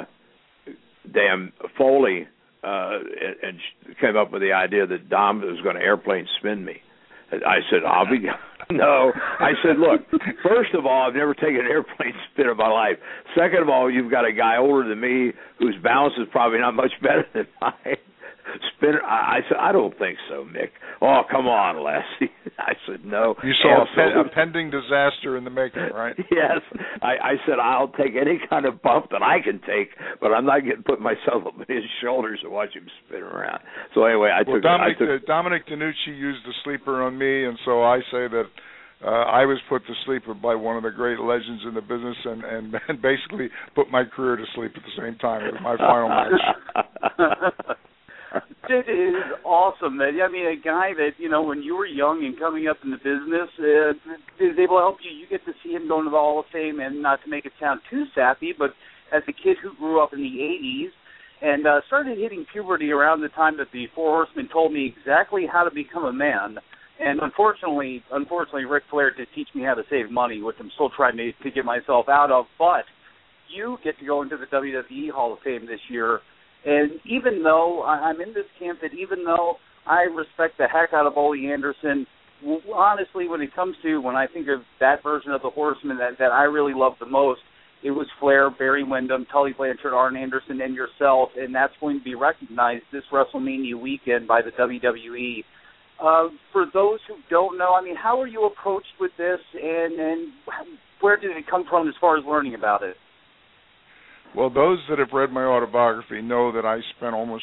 damn Foley and came up with the idea that Dom was going to airplane spin me. I said, no. I said, look, first of all, I've never taken an airplane spin in my life. Second of all, you've got a guy older than me whose balance is probably not much better than mine. Spinner, I said, I don't think so, Mick. Oh, come on, Les. I said, no. You saw a pending disaster in the making, right? Yes. I said, I'll take any kind of bump that I can take, but I'm not going to put myself up on his shoulders and watch him spin around. So anyway, Dominic DeNucci used the sleeper on me, and so I say that I was put to sleep by one of the great legends in the business and basically put my career to sleep at the same time. It was my final match. It is awesome that, a guy that, when you were young and coming up in the business, is able to help you. You get to see him going to the Hall of Fame, and not to make it sound too sappy, but as a kid who grew up in the 80s and started hitting puberty around the time that the Four Horsemen told me exactly how to become a man. And unfortunately, Ric Flair did teach me how to save money, which I'm still trying to get myself out of. But you get to go into the WWE Hall of Fame this year. And even though I'm in this camp, that even though I respect the heck out of Ole Anderson, honestly, when I think of that version of the Horseman that I really love the most, it was Flair, Barry Windham, Tully Blanchard, Arn Anderson, and yourself, and that's going to be recognized this WrestleMania weekend by the WWE. For those who don't know, how are you approached with this, and where did it come from as far as learning about it? Well, those that have read my autobiography know that I spent almost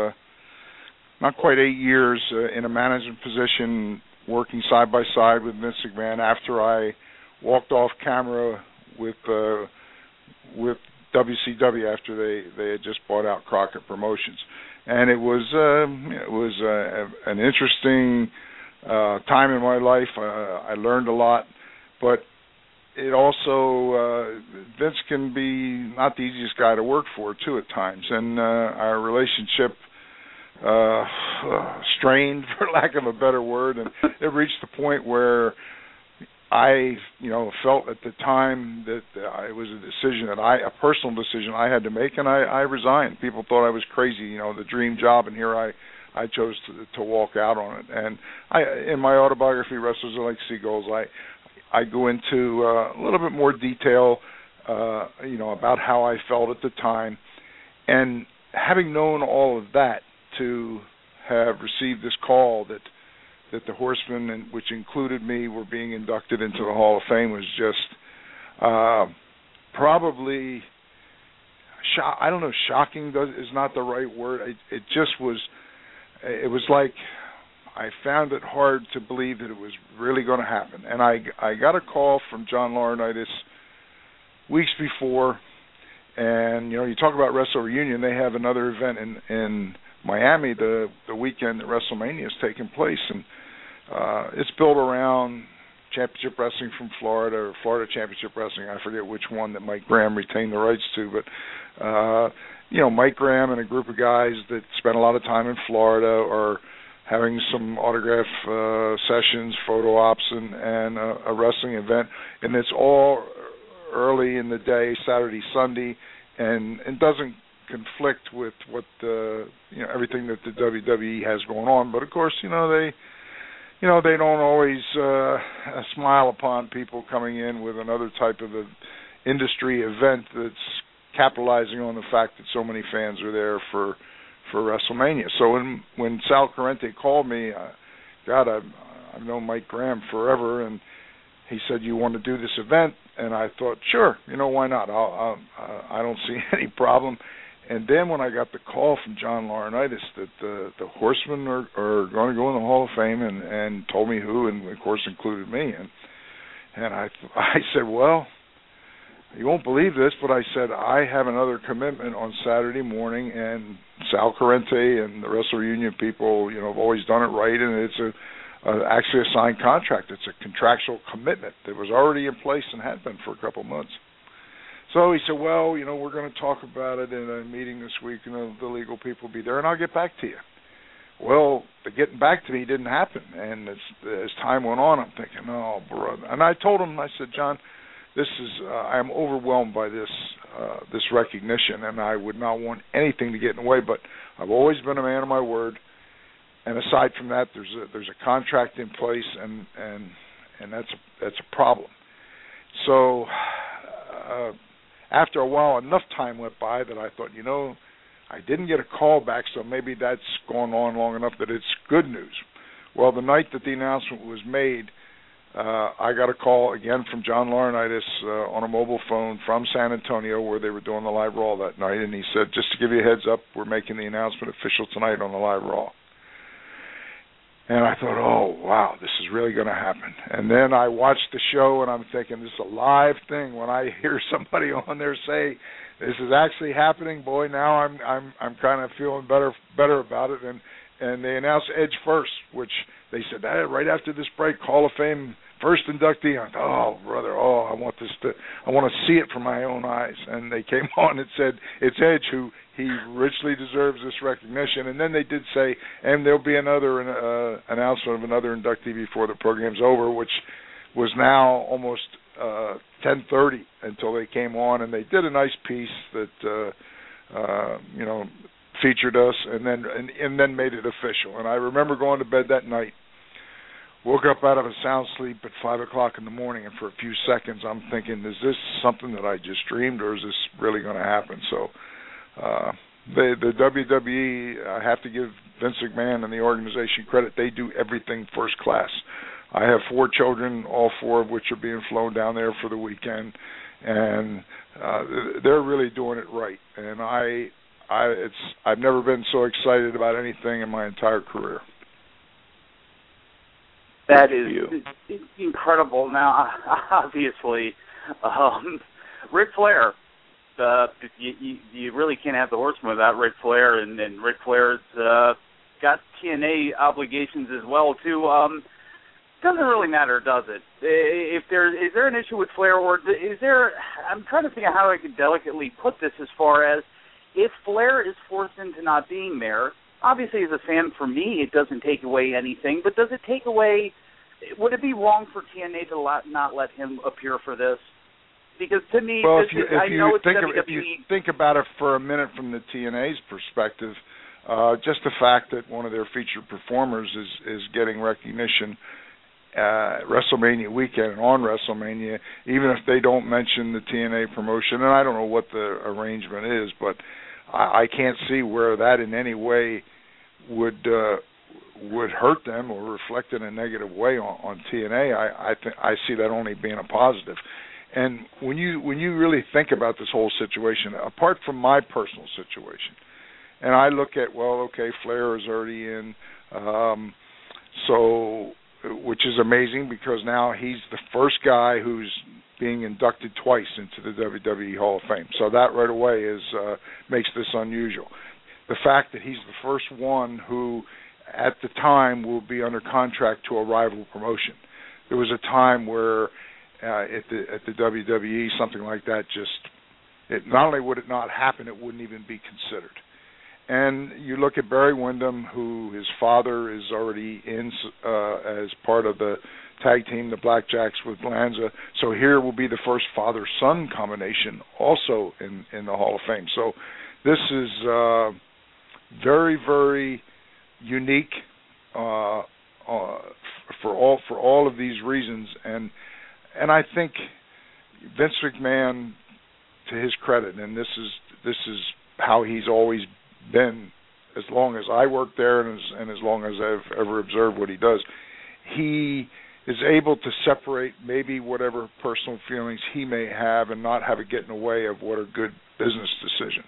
not quite 8 years in a management position working side by side with Vince McMahon after I walked off camera with WCW after they had just bought out Crockett Promotions. And it was an interesting time in my life. I learned a lot, but it also, Vince can be not the easiest guy to work for, too, at times. And our relationship strained, for lack of a better word. And it reached the point where I, felt at the time that it was a personal decision I had to make, and I resigned. People thought I was crazy, the dream job, and here I chose to walk out on it. And in my autobiography, Wrestlers Are Like Seagulls, I go into a little bit more detail, about how I felt at the time. And having known all of that, to have received this call that the Horsemen, which included me, were being inducted into the Hall of Fame was just probably I don't know, shocking is not the right word. It just was. It was like I found it hard to believe that it was really going to happen. And I got a call from John Laurinaitis weeks before, and you talk about Wrestle Reunion. They have another event in Miami the weekend that WrestleMania is taking place, and it's built around Championship Wrestling from Florida, or Florida Championship Wrestling. I forget which one that Mike Graham retained the rights to, but Mike Graham and a group of guys that spent a lot of time in Florida are having some autograph sessions, photo ops, and a wrestling event, and it's all early in the day, Saturday, Sunday, and it doesn't conflict with what everything that the WWE has going on. But of course, they don't always smile upon people coming in with another type of an industry event that's capitalizing on the fact that so many fans are there for WrestleMania. So when Sal Corrente called me, I've known Mike Graham forever, and he said, "You want to do this event?" And I thought, sure, why not? I don't see any problem. And then when I got the call from John Laurinaitis that the Horsemen are going to go in the Hall of Fame, and told me who, and of course included me, and I said, well, you won't believe this, but I said, I have another commitment on Saturday morning, and Sal Corrente and the Wrestle Reunion people, have always done it right, and it's actually a signed contract. It's a contractual commitment that was already in place and had been for a couple months. So he said, well, we're going to talk about it in a meeting this week, and the legal people will be there, and I'll get back to you. Well, the getting back to me didn't happen, and as time went on, I'm thinking, oh, brother. And I told him, I said, John, I am overwhelmed by this recognition, and I would not want anything to get in the way. But I've always been a man of my word, and aside from that, there's a contract in place, and that's a problem. So after a while, enough time went by that I thought, I didn't get a call back, so maybe that's gone on long enough that it's good news. Well, the night that the announcement was made, I got a call again from John Laurinaitis on a mobile phone from San Antonio, where they were doing the live Raw that night, and he said, just to give you a heads up, we're making the announcement official tonight on the live Raw. And I thought, oh, wow, this is really going to happen. And then I watched the show, and I'm thinking, this is a live thing. When I hear somebody on there say, this is actually happening, boy, now I'm kind of feeling better about it. And they announced Edge first, which they said, right after this break, Hall of Fame first inductee. I thought, oh, brother, I want to see it from my own eyes. And they came on and said, it's Edge, who he richly deserves this recognition. And then they did say, and there'll be another announcement of another inductee before the program's over, which was now almost 10:30 until they came on, and they did a nice piece that featured us, and then made it official. And I remember going to bed that night, woke up out of a sound sleep at 5 o'clock in the morning, and for a few seconds I'm thinking, is this something that I just dreamed, or is this really going to happen? So the WWE, I have to give Vince McMahon and the organization credit. They do everything first class. I have 4 children, all 4 of which are being flown down there for the weekend, and they're really doing it right. And I've never been so excited about anything in my entire career. That is incredible. Now, obviously, Ric Flair, you really can't have the Horsemen without Ric Flair, and Ric Flair's got TNA obligations as well, too. Doesn't really matter, does it? Is there an issue with Flair, or is there? I'm trying to think of how I could delicately put this, as far as if Flair is forced into not being there. Obviously, as a fan, for me, it doesn't take away anything. But does it take away? Would it be wrong for TNA to not let him appear for this? Because to me, well, if you think about it for a minute from the TNA's perspective, just the fact that one of their featured performers is getting recognition WrestleMania weekend and on WrestleMania, even if they don't mention the TNA promotion, and I don't know what the arrangement is, but I can't see where that in any way would hurt them or reflect in a negative way on TNA. I see that only being a positive. And when you really think about this whole situation, apart from my personal situation, and I look at, well, okay, Flair is already in, so which is amazing because now he's the first guy who's being inducted twice into the WWE Hall of Fame. So that right away makes this unusual. The fact that he's the first one who, at the time, will be under contract to a rival promotion. There was a time where at the WWE, something like that not only would it not happen, it wouldn't even be considered. And you look at Barry Windham, who his father is already in as part of the tag team, the Blackjacks with Lanza. So here will be the first father-son combination also in the Hall of Fame. So this is very, very unique for all of these reasons. And I think Vince McMahon, to his credit, and this is how he's always been as long as I worked there and as long as I've ever observed what he does, he is able to separate maybe whatever personal feelings he may have and not have it get in the way of what are good business decisions.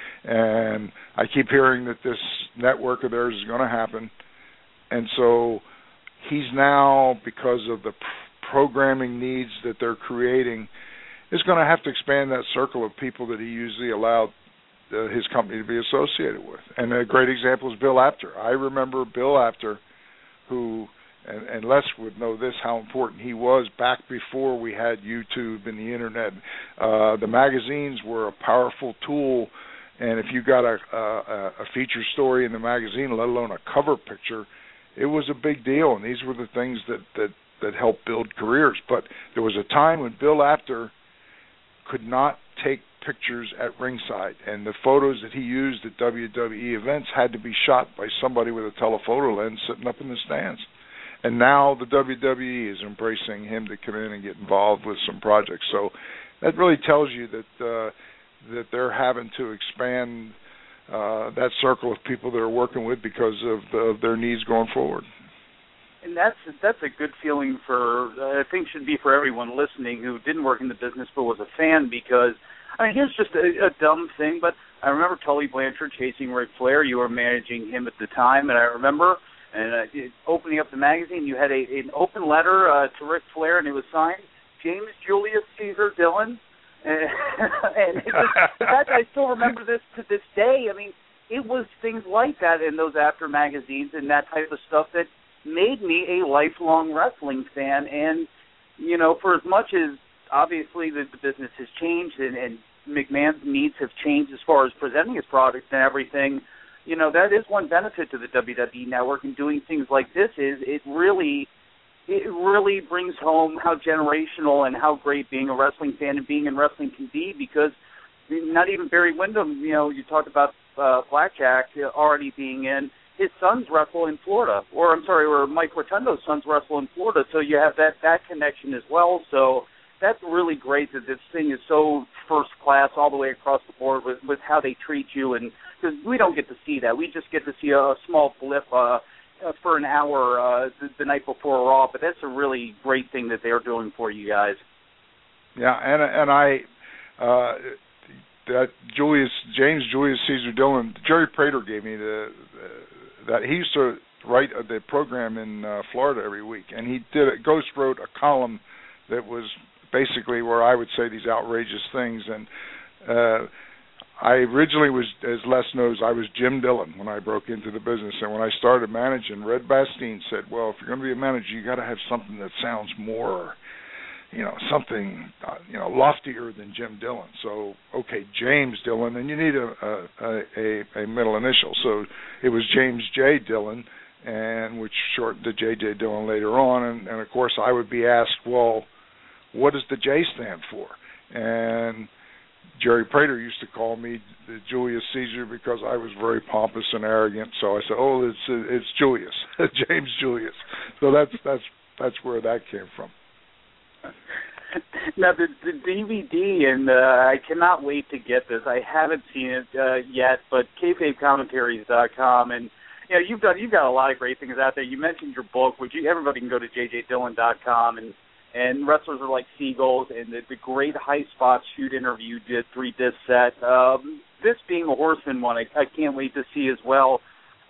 And I keep hearing that this network of theirs is going to happen. And so he's now, because of the programming needs that they're creating, is going to have to expand that circle of people that he usually allowed his company to be associated with. And a great example is Bill Apter. I remember Bill Apter, who, and Les would know this, how important he was back before we had YouTube and the Internet. The magazines were a powerful tool, and if you got a feature story in the magazine, let alone a cover picture, it was a big deal, and these were the things that helped build careers. But there was a time when Bill Apter could not take pictures at ringside, and the photos that he used at WWE events had to be shot by somebody with a telephoto lens sitting up in the stands. And now the WWE is embracing him to come in and get involved with some projects. So that really tells you that they're having to expand that circle of people they're working with because of their needs going forward. And that's a good feeling for, I think should be for everyone listening who didn't work in the business but was a fan, because I mean, here's just a dumb thing, but I remember Tully Blanchard chasing Ric Flair. You were managing him at the time, and I remember opening up the magazine, you had an open letter to Ric Flair, and it was signed James Julius Caesar Dillon. And I still remember this to this day. I mean, it was things like that in those After magazines and that type of stuff that made me a lifelong wrestling fan. And, you know, for as much as obviously the business has changed and McMahon's needs have changed as far as presenting his products and everything, you know, that is one benefit to the WWE Network, and doing things like this is it really brings home how generational and how great being a wrestling fan and being in wrestling can be, because not even Barry Windham, you know, you talked about Blackjack already being in, his sons wrestle in Florida, or Mike Rotundo's sons wrestle in Florida, so you have that connection as well. So that's really great that this thing is so first class all the way across the board with how they treat you, and because we don't get to see that. We just get to see a small blip for an hour the night before Raw, but that's a really great thing that they're doing for you guys. Yeah, and I that James Julius Caesar Dillon, Jerry Prater gave me that he used to write the program in Florida every week, and he Ghost wrote a column that was basically where I would say these outrageous things. And I originally was, as Les knows, I was Jim Dillon when I broke into the business. And when I started managing, Red Bastien said, well, if you're going to be a manager, you got to have something that sounds more, you know, something, loftier than Jim Dillon. So, okay, James Dillon, and you need a middle initial. So it was James J. Dillon, and which shortened to J.J. Dillon later on. And, of course, I would be asked, well, what does the J stand for? And Jerry Prater used to call me the Julius Caesar because I was very pompous and arrogant. So I said, "Oh, it's Julius, James Julius." So that's where that came from. Now the DVD, and I cannot wait to get this. I haven't seen it yet, but kayfabecommentaries.com, and you've got a lot of great things out there. You mentioned your book, which everybody can go to jjdillon.com and and wrestlers are like seagulls, and the great high spot shoot interview you did, 3-disc set. This being a Horseman one, I can't wait to see as well.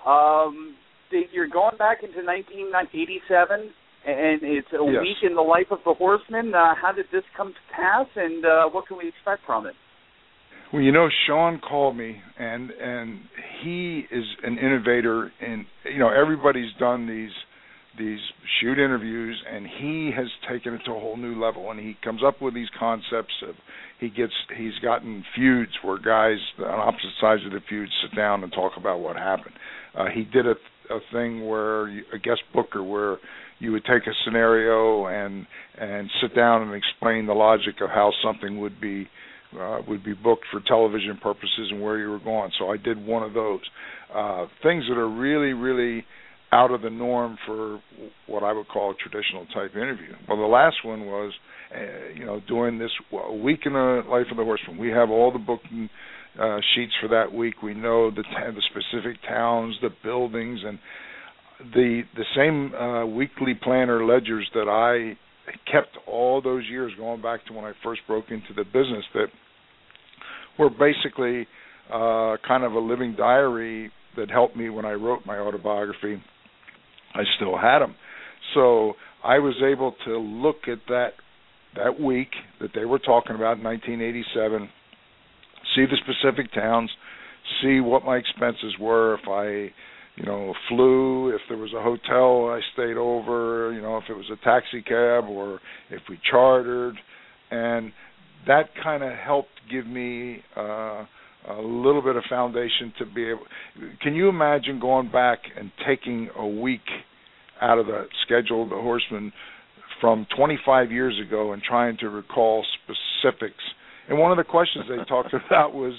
You're going back into 1987, and it's a week in the life of the Horseman. How did this come to pass, and what can we expect from it? Well, Sean called me, and he is an innovator, and everybody's done these shoot interviews, and he has taken it to a whole new level, and he comes up with these concepts of he's gotten feuds where guys on opposite sides of the feud sit down and talk about what happened. He did a thing where a guest booker where you would take a scenario and sit down and explain the logic of how something would be booked for television purposes and where you were going. So I did one of those things that are really, really out of the norm for what I would call a traditional type interview. Well, the last one was, doing this week in the life of the Horseman. We have all the booking sheets for that week. We know the specific towns, the buildings, and the same weekly planner ledgers that I kept all those years going back to when I first broke into the business that were basically kind of a living diary that helped me when I wrote my autobiography. I still had them. So I was able to look at that week that they were talking about in 1987, see the specific towns, see what my expenses were, if I flew, if there was a hotel I stayed over, if it was a taxi cab or if we chartered. And that kind of helped give me a little bit of foundation to be able. Can you imagine going back and taking a week out of the schedule of the Horseman from 25 years ago and trying to recall specifics? And one of the questions they talked about was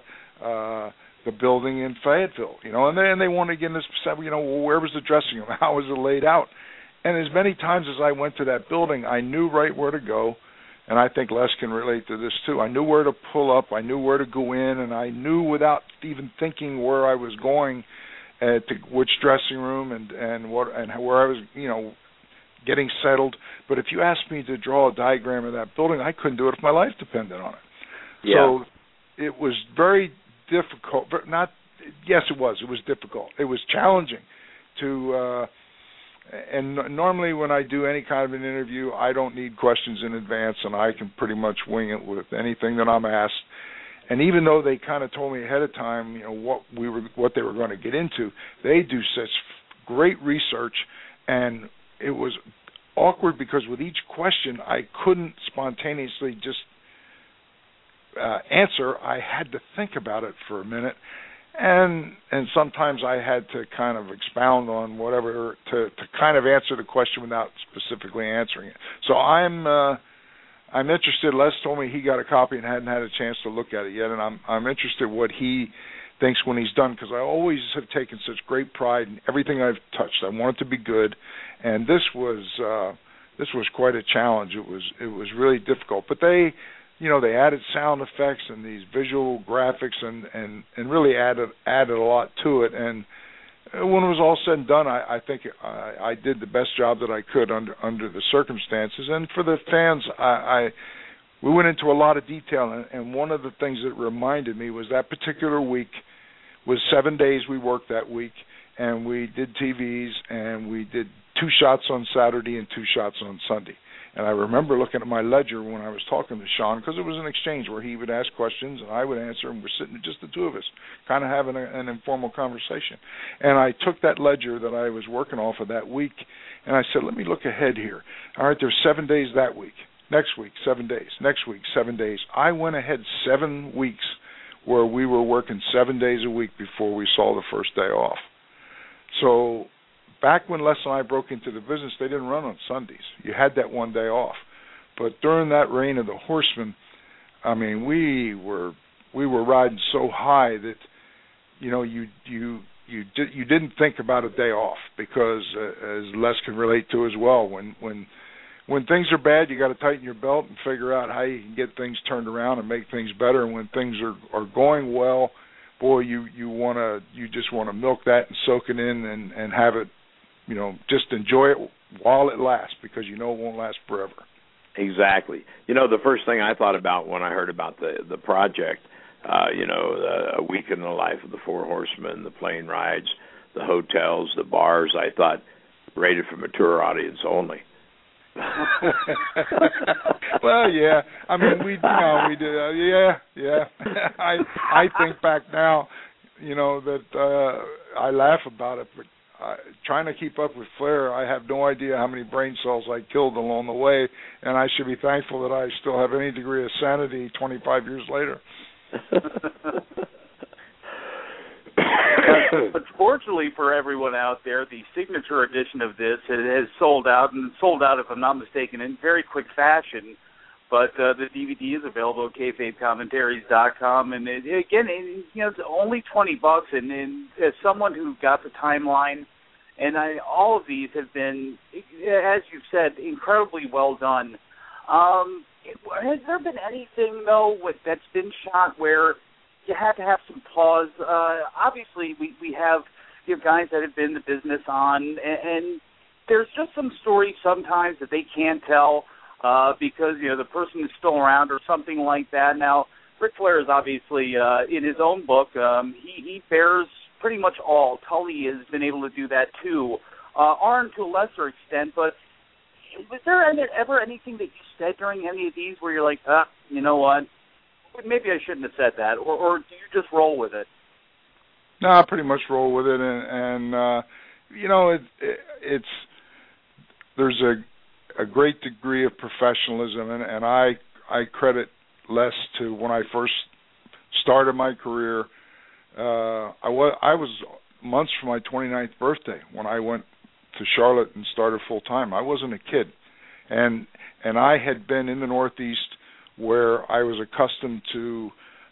the building in Fayetteville, and they wanted to get into specific, where was the dressing room? How was it laid out? And as many times as I went to that building, I knew right where to go. And I think Les can relate to this too. I knew where to pull up, I knew where to go in, and I knew without even thinking where I was going to which dressing room and where I was, getting settled. But if you asked me to draw a diagram of that building, I couldn't do it if my life depended on it. Yeah. So it was very difficult. But yes, it was. It was difficult. It was challenging to. And normally when I do any kind of an interview, I don't need questions in advance, and I can pretty much wing it with anything that I'm asked. And even though they kind of told me ahead of time, what they were going to get into, they do such great research, and it was awkward because with each question I couldn't spontaneously just answer. I had to think about it for a minute. And sometimes I had to kind of expound on whatever to kind of answer the question without specifically answering it. So I'm interested. Les told me he got a copy and hadn't had a chance to look at it yet, and I'm interested what he thinks when he's done, because I always have taken such great pride in everything I've touched. I want it to be good, and this was quite a challenge. It was really difficult, but they added sound effects and these visual graphics and really added a lot to it. And when it was all said and done, I think I did the best job that I could under the circumstances. And for the fans, we went into a lot of detail. And one of the things that reminded me was that particular week was 7 days we worked that week, and we did TVs, and we did 2 shots on Saturday and 2 shots on Sunday. And I remember looking at my ledger when I was talking to Sean, because it was an exchange where he would ask questions and I would answer, and we're sitting just the two of us, kind of having an informal conversation. And I took that ledger that I was working off of that week, and I said, let me look ahead here. All right, there's 7 days that week. Next week, 7 days. Next week, 7 days. I went ahead 7 weeks where we were working 7 days a week before we saw the first day off. So back when Les and I broke into the business, they didn't run on Sundays. You had that one day off. But during that reign of the Horseman, I mean, we were riding so high that you didn't think about a day off, because as Les can relate to as well, when things are bad, you got to tighten your belt and figure out how you can get things turned around and make things better. And when things are going well, boy, you just want to milk that and soak it in and have it. Just enjoy it while it lasts, because it won't last forever. Exactly. The first thing I thought about when I heard about the project, a week in the life of the Four Horsemen, the plane rides, the hotels, the bars, I thought rated for mature audience only. Well, yeah. I mean, we did. Yeah. I think back now, that I laugh about it, but trying to keep up with Flair, I have no idea how many brain cells I killed along the way, and I should be thankful that I still have any degree of sanity 25 years later. But fortunately for everyone out there, the signature edition of this has sold out, and sold out, if I'm not mistaken, in very quick fashion. But the DVD is available at kayfabecommentaries.com, and it's only $20. And as someone who got the timeline, and all of these have been, as you've said, incredibly well done. Has there been anything though that's been shot where you had to have some pause? Obviously, we have guys that have been in the business on, and there's just some stories sometimes that they can't tell. Because the person is still around or something like that. Now, Ric Flair is obviously in his own book. He bears pretty much all. Tully has been able to do that too. Arn to a lesser extent. But was there ever anything that you said during any of these where you're like, you know what? Maybe I shouldn't have said that, or do you just roll with it? No, I pretty much roll with it, and it's there's a great degree of professionalism, and I credit Les to when I first started my career. I was months from my 29th birthday when I went to Charlotte and started full time. I wasn't a kid, and I had been in the Northeast where I was accustomed to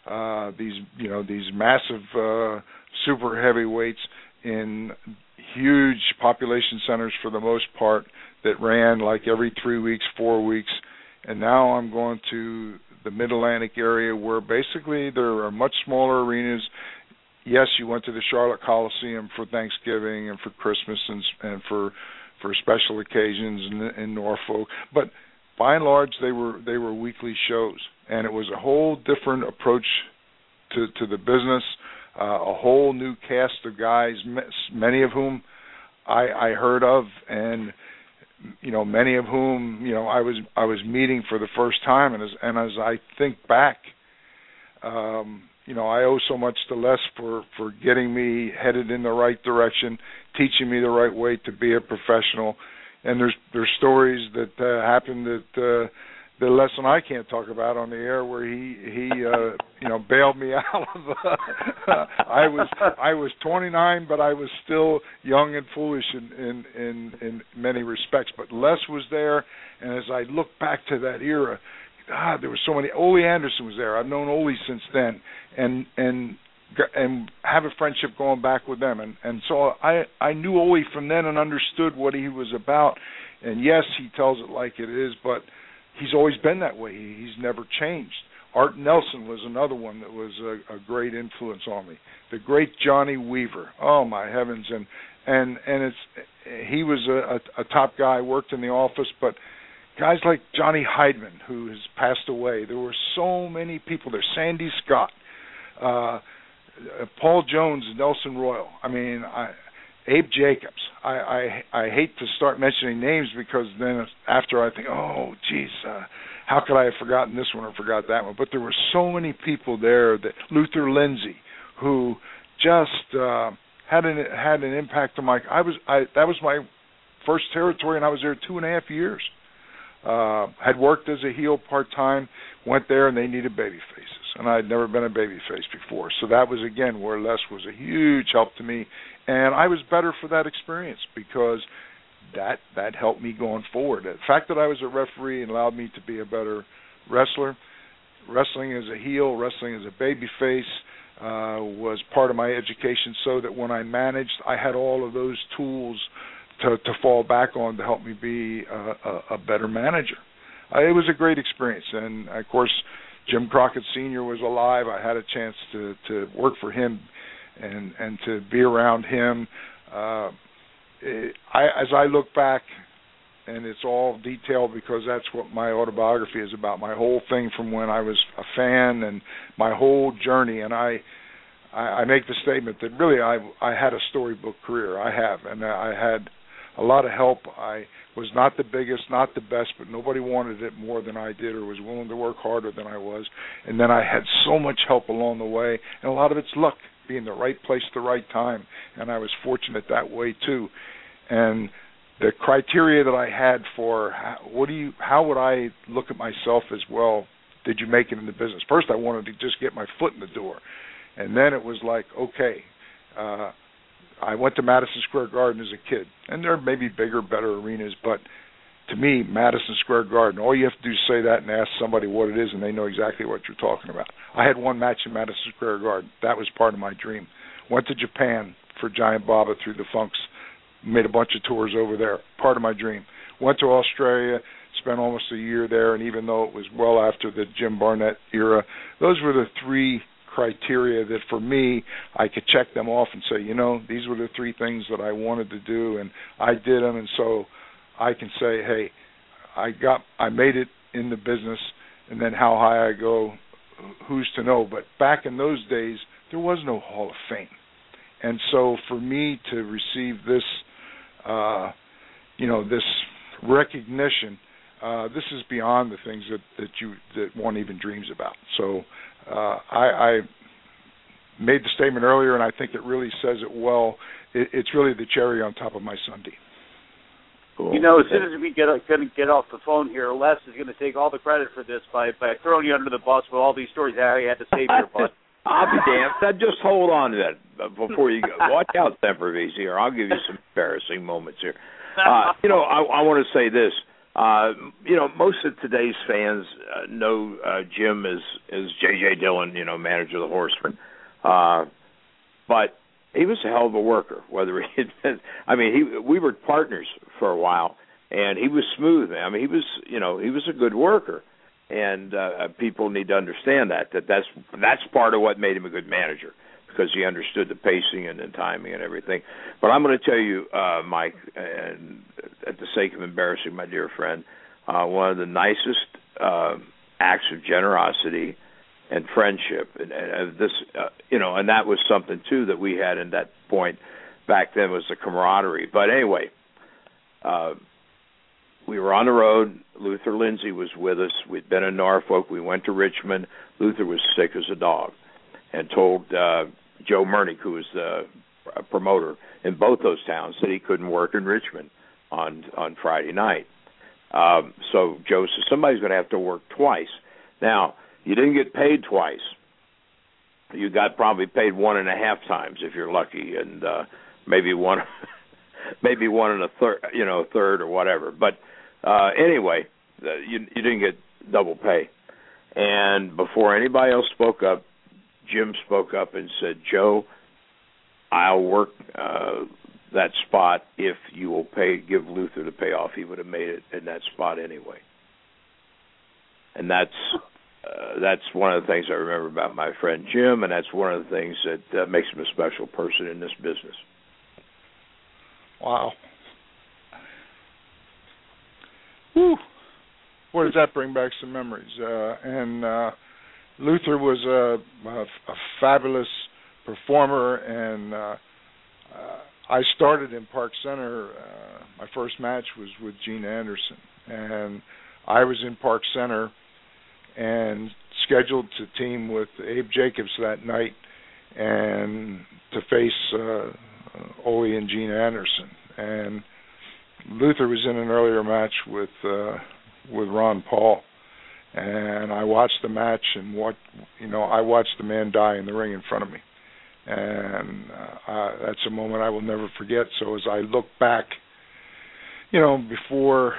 these massive super heavyweights in huge population centers for the most part, that ran like every 3 weeks, 4 weeks, and now I'm going to the Mid-Atlantic area where basically there are much smaller arenas. Yes, you went to the Charlotte Coliseum for Thanksgiving and for Christmas and for special occasions in Norfolk, but by and large they were weekly shows, and it was a whole different approach to the business, a whole new cast of guys, many of whom I heard of, and many of whom I was meeting for the first time, and as I think back, I owe so much to Les for getting me headed in the right direction, teaching me the right way to be a professional. And there's stories that happened that Les and I can't talk about on the air, where he bailed me out of. I was 29, but I was still young and foolish in many respects. But Les was there, and as I look back to that era, there were so many. Ole Anderson was there. I've known Ole since then, and have a friendship going back with them. And so I knew Ole from then and understood what he was about. And yes, he tells it like it is, but he's always been that way. He's never changed. Art Nelson was another one that was a great influence on me. The great Johnny Weaver. Oh my heavens! And he was a top guy. Worked in the office, but guys like Johnny Heidman, who has passed away. There were so many people there. Sandy Scott, Paul Jones, Nelson Royal. I mean, Abe Jacobs. I hate to start mentioning names because then after I think, oh, geez, how could I have forgotten this one or forgot that one? But there were so many people there. That Luther Lindsay, who just had an impact on my. That was my first territory, and I was there 2.5 years. Had worked as a heel part-time, went there, and they needed baby faces. And I had never been a baby face before. So that was, again, where Les was a huge help to me. And I was better for that experience because that helped me going forward. The fact that I was a referee allowed me to be a better wrestler. Wrestling as a heel, wrestling as a baby face was part of my education, so that when I managed, I had all of those tools to fall back on to help me be a better manager. It was a great experience, and of course, Jim Crockett Sr. was alive. I had a chance to work for him and to be around him. As I look back, and it's all detailed because that's what my autobiography is about, my whole thing from when I was a fan and my whole journey. And I make the statement that really I had a storybook career. I have, and I had a lot of help. I was not the biggest, not the best, but nobody wanted it more than I did or was willing to work harder than I was. And then I had so much help along the way, and a lot of it's luck, being in the right place at the right time, and I was fortunate that way too. And the criteria that I had for how would I look at myself as, well, did you make it in the business? First, I wanted to just get my foot in the door, and then it was like, okay, I went to Madison Square Garden as a kid, and there may be bigger, better arenas, but to me, Madison Square Garden, all you have to do is say that and ask somebody what it is, and they know exactly what you're talking about. I had one match in Madison Square Garden. That was part of my dream. Went to Japan for Giant Baba through the Funks, made a bunch of tours over there, part of my dream. Went to Australia, spent almost a year there, and even though it was well after the Jim Barnett era, those were the three criteria that for me, I could check them off and say, these were the three things that I wanted to do, and I did them, and so I can say, hey, I made it in the business, and then how high I go, who's to know? But back in those days, there was no Hall of Fame. And so for me to receive this, this recognition, this is beyond the things that one even dreams about. So I made the statement earlier, and I think it really says it well. It's really the cherry on top of my sundae. Cool. As soon as we get off the phone here, Les is going to take all the credit for this by throwing you under the bus with all these stories how he had to save your butt. I'll be damned. Now, just hold on to that before you go. Watch out, Sempervive here. I'll give you some embarrassing moments here. I want to say this. Most of today's fans know Jim as J.J. Dillon, manager of the Horsemen. But he was a hell of a worker. We were partners for a while, and he was smooth. He was a good worker, and people need to understand that's part of what made him a good manager, because he understood the pacing and the timing and everything. But I'm going to tell you, Mike, and at the sake of embarrassing my dear friend, one of the nicest acts of generosity and friendship, and this, and that was something too that we had in that point back then, was the camaraderie. But anyway, we were on the road. Luther Lindsay was with us. We'd been in Norfolk. We went to Richmond. Luther was sick as a dog, and told Joe Murnick, who was the promoter in both those towns, that he couldn't work in Richmond on Friday night. So Joe said, somebody's going to have to work twice. Now, you didn't get paid twice. You got probably paid 1.5 times if you're lucky, and maybe one and a third or whatever. But anyway, you didn't get double pay. And before anybody else spoke up, Jim spoke up and said, Joe, I'll work that spot if you will give Luther the payoff. He would have made it in that spot anyway. And that's one of the things I remember about my friend Jim, and that's one of the things that makes him a special person in this business. Wow. Whew. Boy, does that bring back some memories. And Luther was a fabulous performer, and I started in Park Center. My first match was with Gene Anderson, and I was in Park Center and scheduled to team with Abe Jacobs that night and to face Ole and Gene Anderson. And Luther was in an earlier match with Ron Paul, and I watched the match, and I watched the man die in the ring in front of me, and that's a moment I will never forget. So as I look back, before,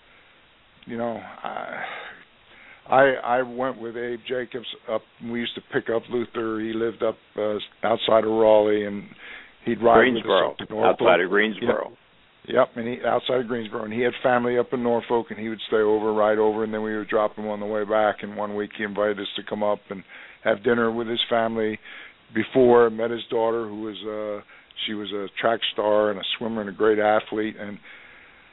I went with Abe Jacobs up. We used to pick up Luther. He lived up outside of Raleigh, and he'd ride with us up to Norfolk. Outside of Greensboro. Yep, and outside of Greensboro. And he had family up in Norfolk, and he would stay over, ride over, and then we would drop him on the way back. And one week he invited us to come up and have dinner with his family. Before, met his daughter, who was she was a track star and a swimmer and a great athlete. And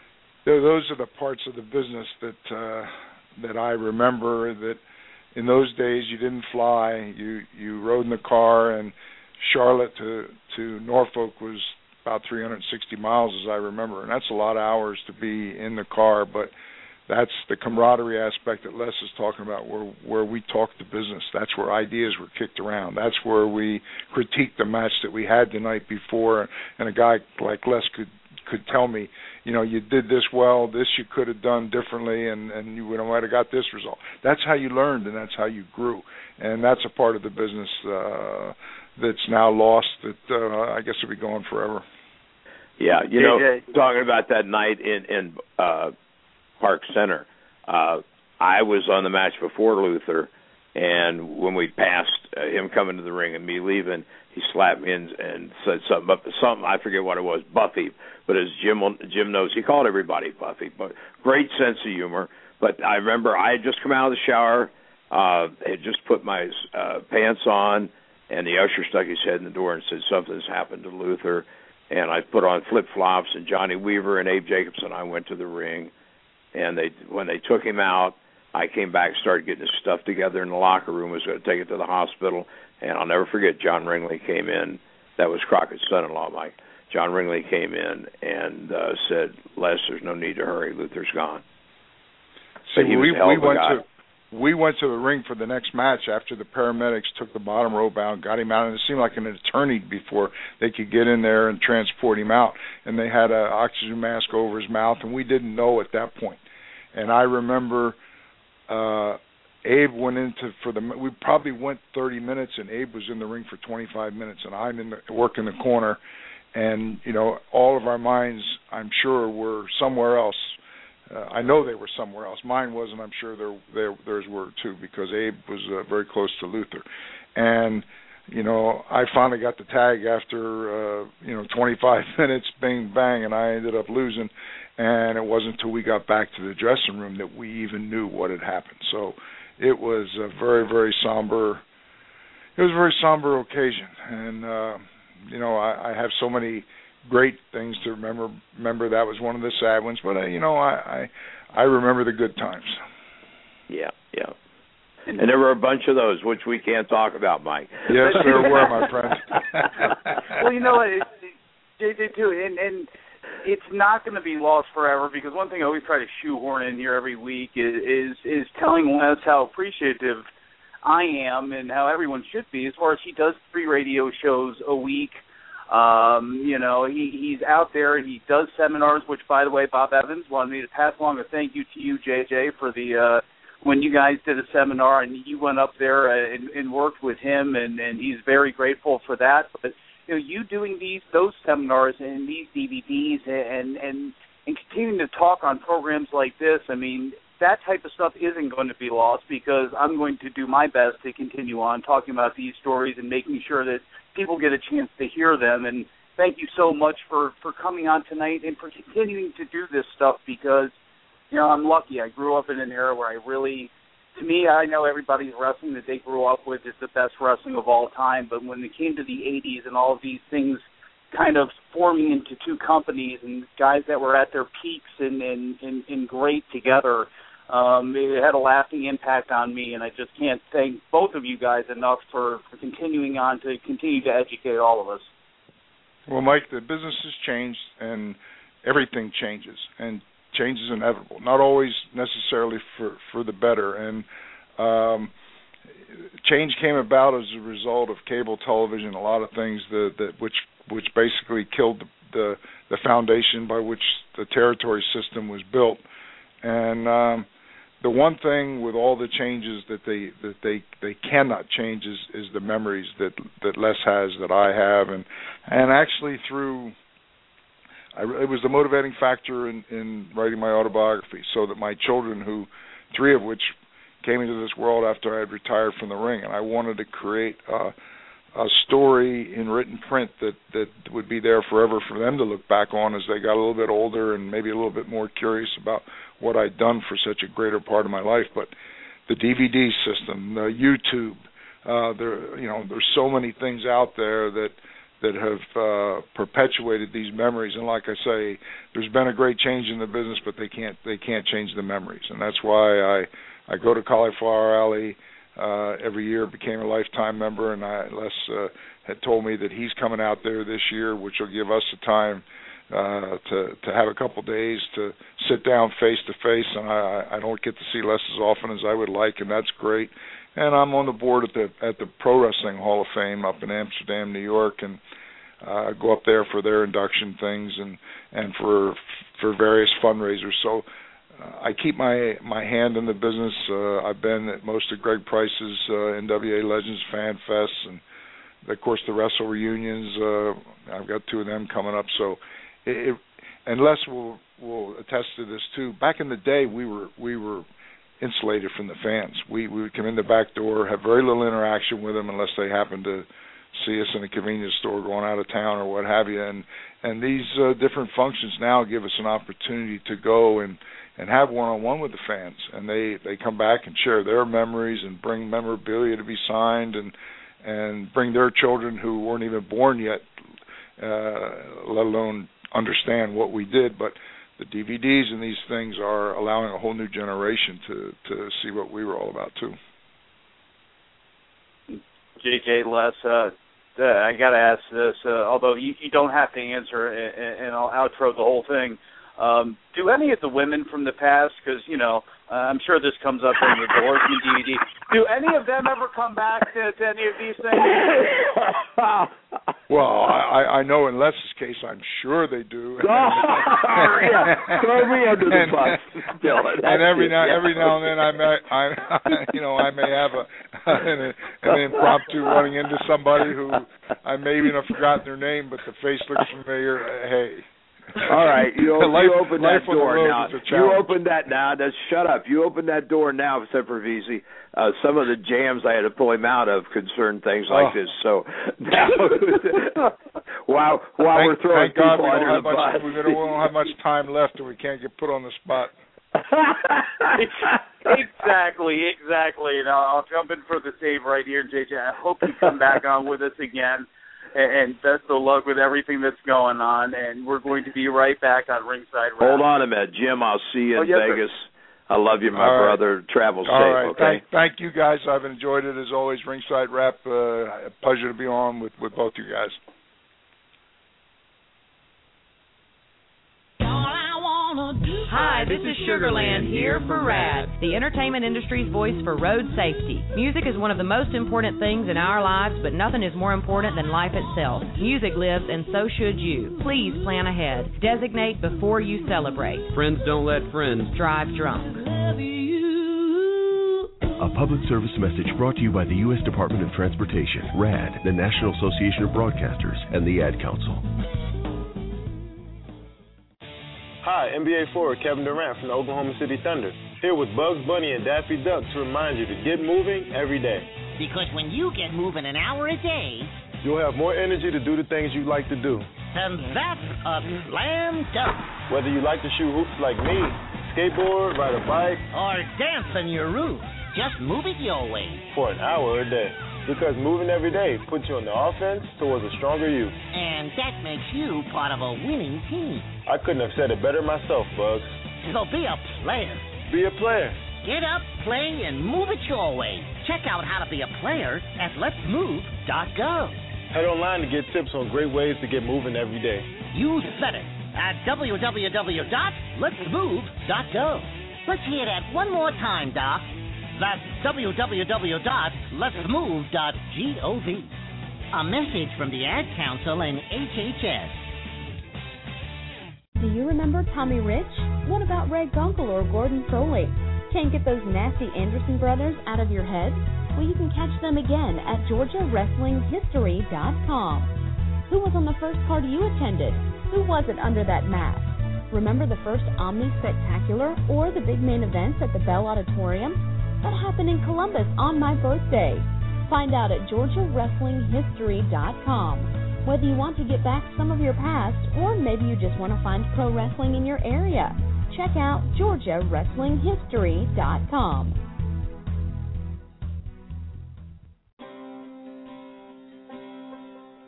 those are the parts of the business that I remember. That in those days you didn't fly, you rode in the car, and Charlotte to Norfolk was about 360 miles, as I remember, and that's a lot of hours to be in the car. But that's the camaraderie aspect that Les is talking about, where we talked the business. That's where ideas were kicked around. That's where we critiqued the match that we had the night before, and a guy like Les could tell me, you did this well, this you could have done differently, and you might have got this result. That's how you learned, and that's how you grew. And that's a part of the business that's now lost that I guess will be gone forever. Yeah, talking about that night in Park Center, I was on the match before Luther, and when we passed him coming to the ring and me leaving, he slapped me and said something, I forget what it was, Buffy, but as Jim knows, he called everybody Buffy, but great sense of humor. But I remember I had just come out of the shower, had just put my pants on, and the usher stuck his head in the door and said, something's happened to Luther. And I put on flip-flops, and Johnny Weaver and Abe Jacobson and I went to the ring. And when they took him out, I came back, started getting his stuff together in the locker room, was going to take it to the hospital. And I'll never forget, John Ringley came in. That was Crockett's son-in-law, Mike. John Ringley came in and said, Les, there's no need to hurry. Luther's gone. So we went to the ring for the next match after the paramedics took the bottom rope out, got him out, and it seemed like an eternity before they could get in there and transport him out. And they had an oxygen mask over his mouth, and we didn't know at that point. And I remember Abe went we probably went 30 minutes, and Abe was in the ring for 25 minutes, and I'm working the corner. And, all of our minds, I'm sure, were somewhere else. I know they were somewhere else. Mine wasn't. I'm sure theirs were too, because Abe was very close to Luther. And, I finally got the tag after, 25 minutes, bang, bang, and I ended up losing. And it wasn't until we got back to the dressing room that we even knew what had happened. So it was a very, very somber occasion. And, I have so many great things to remember. That was one of the sad ones, but I remember the good times. Yeah. And there were a bunch of those, which we can't talk about, Mike. Yes, there were, my friend. Well, JJ too, and it's not going to be lost forever, because one thing I always try to shoehorn in here every week is telling Les how appreciative I am and how everyone should be, as far as he does 3 radio shows a week. He's out there and he does seminars, which, by the way, Bob Evans wanted me to pass along a thank you to you, JJ, for the when you guys did a seminar and you went up there and worked with him, and he's very grateful for that. But you doing those seminars and these DVDs and continuing to talk on programs like this, I mean, that type of stuff isn't going to be lost, because I'm going to do my best to continue on talking about these stories and making sure that people get a chance to hear them. And thank you so much for coming on tonight and for continuing to do this stuff, because, I'm lucky. I grew up in an era where to me, I know everybody's wrestling that they grew up with is the best wrestling of all time, but when it came to the 80s and all of these things kind of forming into 2 companies and guys that were at their peaks and great together, it had a lasting impact on me, and I just can't thank both of you guys enough for continuing on to continue to educate all of us. Well, Mike, the business has changed, and everything changes, and change is inevitable. Not always necessarily for the better, and change came about as a result of cable television. A lot of things which basically killed the foundation by which the territory system was built, and the one thing with all the changes that they cannot change is the memories that Les has, that I have, and actually it was the motivating factor in writing my autobiography, so that my children, 3 of which came into this world after I had retired from the ring, and I wanted to create a story in written print that would be there forever for them to look back on as they got a little bit older and maybe a little bit more curious about what I'd done for such a greater part of my life. But the DVD system, the YouTube, there's so many things out there that that have perpetuated these memories. And like I say, there's been a great change in the business, but they can't change the memories. And that's why I go to Cauliflower Alley every year, became a lifetime member, and Les had told me that he's coming out there this year, which will give us the time to have a couple days to sit down face to face, and I don't get to see Les as often as I would like, and that's great. And I'm on the board at the Pro Wrestling Hall of Fame up in Amsterdam, New York, and go up there for their induction things and for various fundraisers. So I keep my hand in the business. I've been at most of Greg Price's NWA Legends Fan Fests, and of course the Wrestle Reunions. I've got 2 of them coming up. So, and Les will attest to this too. Back in the day, we were insulated from the fans. We would come in the back door, have very little interaction with them unless they happened to see us in a convenience store going out of town or what have you. And these different functions now give us an opportunity to go and have one-on-one with the fans. And they come back and share their memories and bring memorabilia to be signed and bring their children who weren't even born yet, let alone understand what we did. But the DVDs and these things are allowing a whole new generation to see what we were all about, too. JJ, Les, I got to ask this, although you don't have to answer, and I'll outro the whole thing. Do any of the women from the past, because, I'm sure this comes up in the Horseman DVD, do any of them ever come back to any of these things? Well, I know in Les's case, I'm sure they do. Throw me under the bus, Dylan. And every now and then, I may have an impromptu running into somebody who I may even have forgotten their name, but the face looks familiar. Hey. All right, you open that door now. You open that now. Just shut up. You open that door now, Sempervizi. Some of the jams I had to pull him out of concern things like this. So now, while we're throwing people under the bus, we don't have much time left, and we can't get put on the spot. Exactly. And I'll jump in for the save right here, JJ. I hope you come back on with us again. And best of luck with everything that's going on. And we're going to be right back on Ringside Rap. Hold on a minute, Jim. I'll see you in Vegas. Sir. I love you, my brother. Travel safe, right. Okay? Thank you, guys. I've enjoyed it, as always. Ringside Rap, a pleasure to be on with both you guys. Hi, this is Sugarland here for RAD, the entertainment industry's voice for road safety. Music is one of the most important things in our lives, but nothing is more important than life itself. Music lives, and so should you. Please plan ahead. Designate before you celebrate. Friends don't let friends drive drunk. A public service message brought to you by the U.S. Department of Transportation, RAD, the National Association of Broadcasters, and the Ad Council. Hi, NBA forward Kevin Durant from the Oklahoma City Thunder, here with Bugs Bunny and Daffy Duck to remind you to get moving every day. Because when you get moving an hour a day, you'll have more energy to do the things you like to do. And that's a slam dunk. Whether you like to shoot hoops like me, skateboard, ride a bike, or dance on your roof, just move it your way. For an hour a day. Because moving every day puts you on the offense towards a stronger you. And that makes you part of a winning team. I couldn't have said it better myself, Bugs. So be a player. Be a player. Get up, play, and move it your way. Check out how to be a player at letsmove.gov. Head online to get tips on great ways to get moving every day. You said it at www.letsmove.gov. Let's hear that one more time, Doc. That's www.letsmove.gov. A message from the Ad Council and HHS. Do you remember Tommy Rich? What about Ray Gunkel or Gordon Solie? Can't get those nasty Anderson brothers out of your head? Well, you can catch them again at GeorgiaWrestlingHistory.com. Who was on the first card you attended? Who was it under that mask? Remember the first Omni Spectacular or the big main events at the Bell Auditorium? That happened in Columbus on my birthday. Find out at GeorgiaWrestlingHistory.com. Whether you want to get back some of your past, or maybe you just want to find pro wrestling in your area, check out GeorgiaWrestlingHistory.com.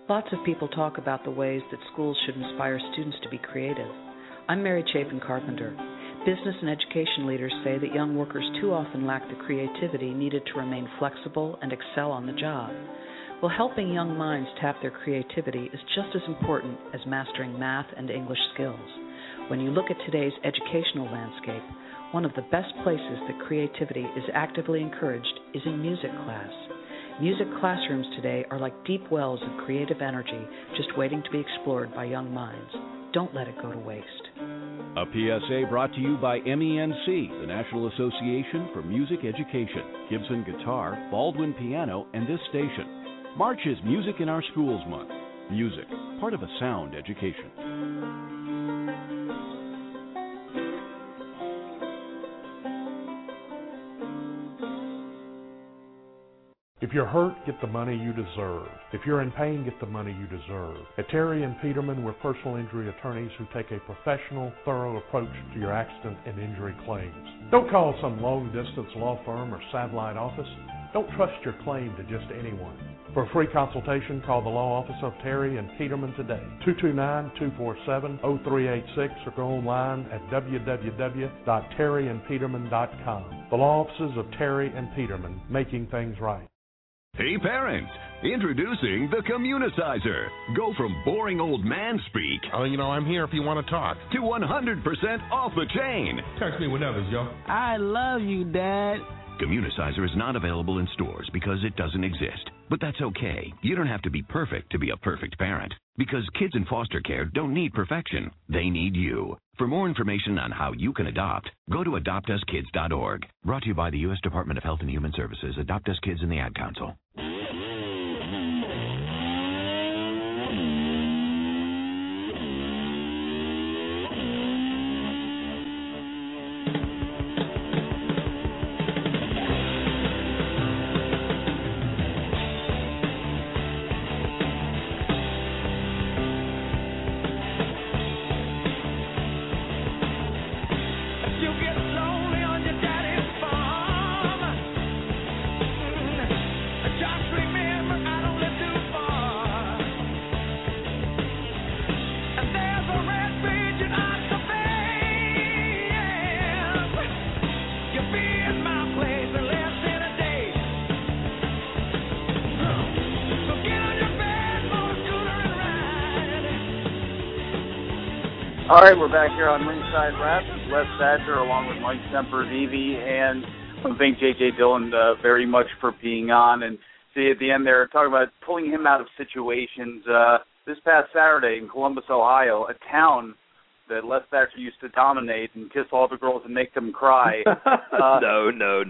Lots of people talk about the ways that schools should inspire students to be creative. I'm Mary Chapin Carpenter. Business and education leaders say that young workers too often lack the creativity needed to remain flexible and excel on the job. Well, helping young minds tap their creativity is just as important as mastering math and English skills. When you look at today's educational landscape, one of the best places that creativity is actively encouraged is in music class. Music classrooms today are like deep wells of creative energy just waiting to be explored by young minds. Don't let it go to waste. A PSA brought to you by MENC, the National Association for Music Education, Gibson Guitar, Baldwin Piano, and this station. March is Music in Our Schools Month. Music, part of a sound education. If you're hurt, get the money you deserve. If you're in pain, get the money you deserve. At Terry and Peterman, we're personal injury attorneys who take a professional, thorough approach to your accident and injury claims. Don't call some long-distance law firm or satellite office. Don't trust your claim to just anyone. For a free consultation, call the law office of Terry and Peterman today, 229-247-0386, or go online at www.terryandpeterman.com. The law offices of Terry and Peterman, making things right. Hey parents, introducing the Communicizer. Go from boring old man speak. Oh, I'm here if you want to talk. To 100% off the chain. Text me whenever, yo. I love you, Dad. Communicizer is not available in stores because it doesn't exist. But that's okay. You don't have to be perfect to be a perfect parent. Because kids in foster care don't need perfection. They need you. For more information on how you can adopt, go to adoptuskids.org. Brought to you by the U.S. Department of Health and Human Services, Adopt Us Kids, and the Ad Council. All right, we're back here on Ringside Rap. Les Thatcher along with Mike Sempervive, and I want to thank J.J. Dillon very much for being on. And see, at the end there, talking about pulling him out of situations. This past Saturday in Columbus, Ohio, a town that Les Thatcher used to dominate and kiss all the girls and make them cry. No.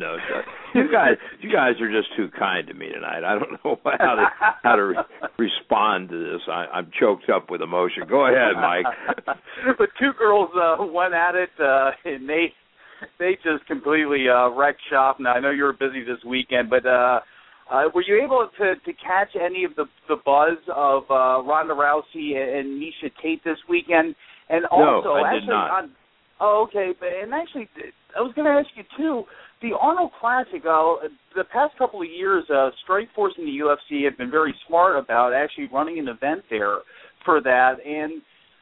You guys are just too kind to me tonight. I don't know how to respond to this. I'm choked up with emotion. Go ahead, Mike. But two girls went at it, and they just completely wrecked shop. Now, I know you were busy this weekend, but were you able to catch any of the buzz of Ronda Rousey and Miesha Tate this weekend? And also, no, I did not. Okay. And actually, I was going to ask you, too, the Arnold Classic, the past couple of years, Strikeforce and the UFC have been very smart about actually running an event there for that. And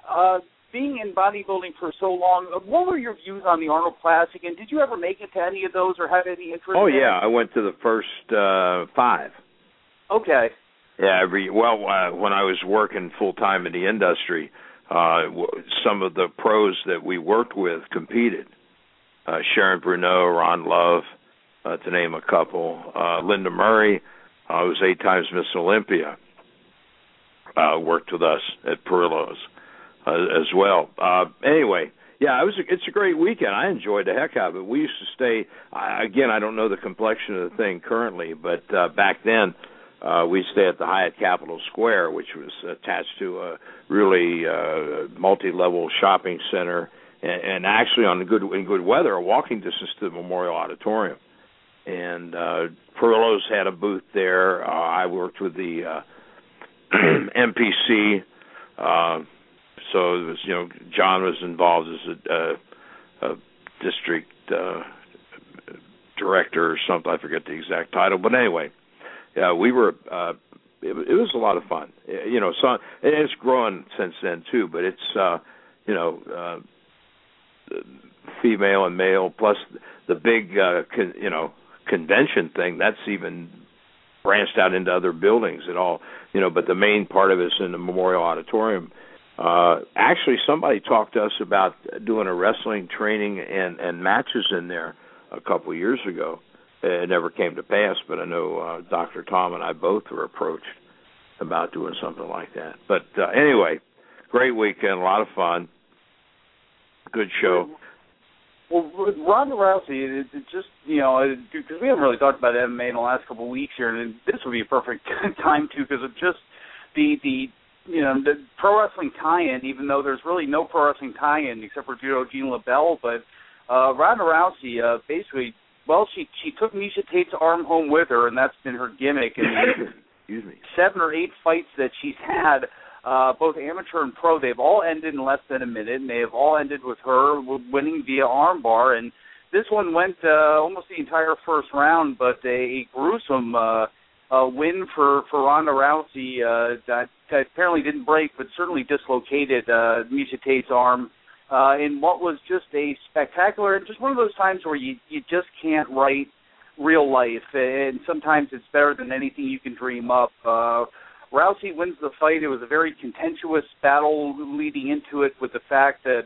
being in bodybuilding for so long, what were your views on the Arnold Classic? And did you ever make it to any of those or have any interest in it? Yeah, I went to the first 5. Okay. Yeah, when I was working full-time in the industry, some of the pros that we worked with competed. Sharon Bruneau, Ron Love, to name a couple. Linda Murray, who was 8 times Miss Olympia, worked with us at Perillo's as well. Anyway, yeah, it's a great weekend. I enjoyed the heck out of it. We used to stay, again, I don't know the complexion of the thing currently, but back then, we stay at the Hyatt Capitol Square, which was attached to a really multi-level shopping center, and actually in good weather, a walking distance to the Memorial Auditorium. And Perillo's had a booth there. I worked with the MPC, so it was, John was involved as a district director or something. I forget the exact title, but anyway. Yeah, we were was a lot of fun. You know, so and it's grown since then too. But it's female and male plus the big convention thing. That's even branched out into other buildings and all. You know, but the main part of it is in the Memorial Auditorium. Actually, somebody talked to us about doing a wrestling training and matches in there a couple of years ago. It never came to pass, but I know Dr. Tom and I both were approached about doing something like that. But anyway, great weekend, a lot of fun, good show. Well, with Ronda Rousey, it's just, because we haven't really talked about MMA in the last couple of weeks here, and this would be a perfect time to, because of just the pro wrestling tie-in, even though there's really no pro wrestling tie-in except for Gene LaBelle, but Ronda Rousey basically, well, she took Miesha Tate's arm home with her, and that's been her gimmick. And Excuse me. 7 or 8 fights that she's had, both amateur and pro, they've all ended in less than a minute, and they have all ended with her winning via armbar. And this one went almost the entire first round, but a gruesome win for Ronda Rousey that apparently didn't break, but certainly dislocated Miesha Tate's arm in what was just a spectacular, and just one of those times where you just can't write real life, and sometimes it's better than anything you can dream up. Rousey wins the fight. It was a very contentious battle leading into it, with the fact that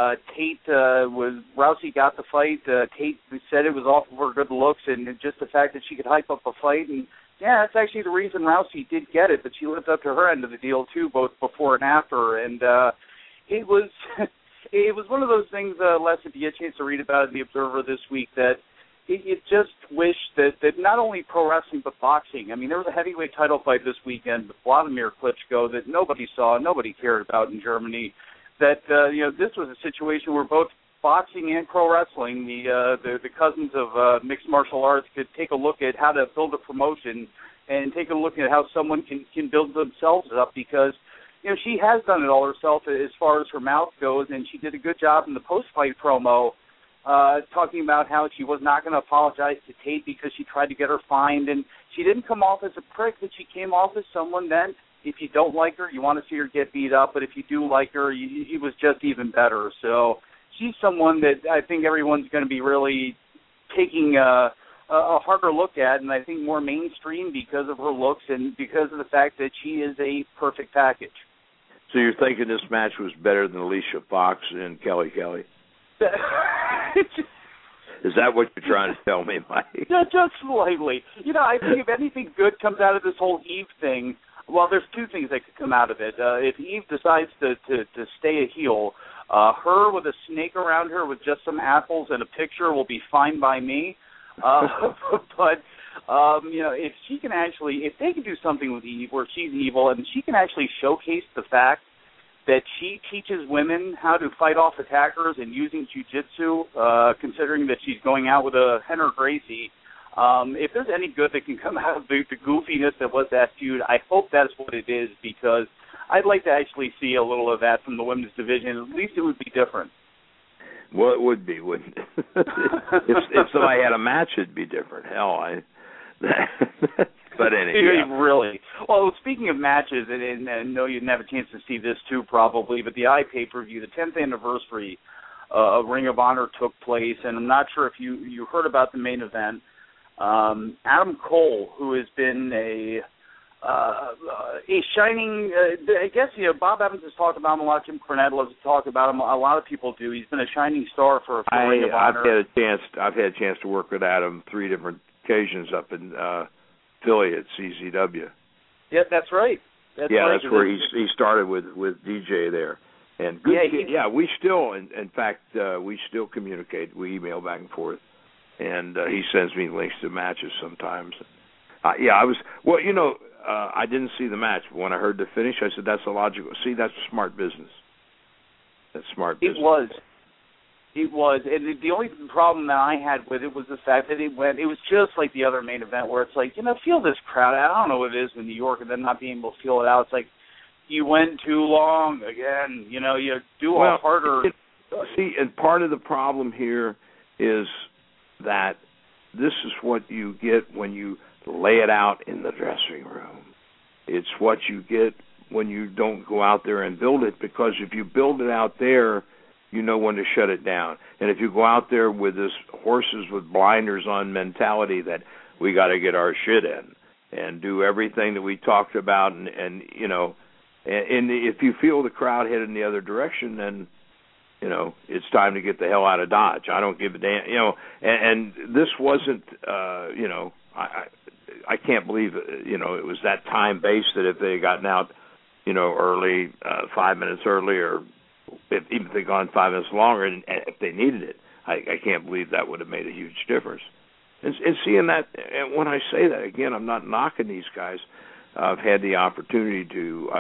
Rousey got the fight. Tate said it was off of her good looks, and just the fact that she could hype up a fight. And yeah, that's actually the reason Rousey did get it, but she lived up to her end of the deal too, both before and after. And it was one of those things, Les, if you get a chance to read about it in the Observer this week, that you just wish that not only pro wrestling but boxing. I mean, there was a heavyweight title fight this weekend with Vladimir Klitschko that nobody saw, nobody cared about in Germany. That this was a situation where both boxing and pro wrestling, the cousins of mixed martial arts, could take a look at how to build a promotion and take a look at how someone can build themselves up, because she has done it all herself as far as her mouth goes, and she did a good job in the post-fight promo talking about how she was not going to apologize to Tate because she tried to get her fined, and she didn't come off as a prick, but she came off as someone that if you don't like her, you want to see her get beat up, but if you do like her, it was just even better. So she's someone that I think everyone's going to be really taking a harder look at, and I think more mainstream because of her looks and because of the fact that she is a perfect package. So you're thinking this match was better than Alicia Fox and Kelly Kelly? Is that what you're trying to tell me, Mike? Yeah, just slightly. I think if anything good comes out of this whole Eve thing, well, there's two things that could come out of it. If Eve decides to stay a heel, her with a snake around her with just some apples and a picture will be fine by me. But if she can actually, if they can do something with Eve where she's evil and she can actually showcase the fact that she teaches women how to fight off attackers and using jiu-jitsu, considering that she's going out with a Henner Gracie, if there's any good that can come out of the goofiness that was that feud, I hope that's what it is, because I'd like to actually see a little of that from the women's division. At least it would be different. Well, it would be, wouldn't it? if somebody had a match, it'd be different. Hell, but anyway. Really. Well, speaking of matches, and I know you didn't have a chance to see this too probably, but the pay-per-view, the 10th anniversary of Ring of Honor took place, and I'm not sure if you heard about the main event. Adam Cole, who has been a shining, I guess, Bob Evans has talked about him a lot. Jim Cornette loves to talk about him. A lot of people do. He's been a shining star for Ring of Honor. I've had a chance to work with Adam 3 different occasions up in Philly at CZW. Yeah, that's right. That's where he started with DJ there. And good, we still, in fact, we still communicate. We email back and forth, and he sends me links to matches sometimes. I didn't see the match, but when I heard the finish, I said, that's a logical. See, that's smart business. That's smart business. It was. And the only problem that I had with it was the fact that it was just like the other main event where it's like, feel this crowd. I don't know what it is in New York, and then not being able to feel it out. It's like, you went too long again. You do a harder. And part of the problem here is that this is what you get when you lay it out in the dressing room. It's what you get when you don't go out there and build it, because if you build it out there, you know when to shut it down. And if you go out there with this horses with blinders on mentality that we got to get our shit in and do everything that we talked about, and you know, and if you feel the crowd heading the other direction, then you know it's time to get the hell out of Dodge. I don't give a damn, you know. And this wasn't, you know, I can't believe, you know, it was that time based that if they had gotten out, you know, early, 5 minutes early, or even if they'd gone 5 minutes longer, and if they needed it, I can't believe that would have made a huge difference. And seeing that, and when I say that, again, I'm not knocking these guys. I've had the opportunity to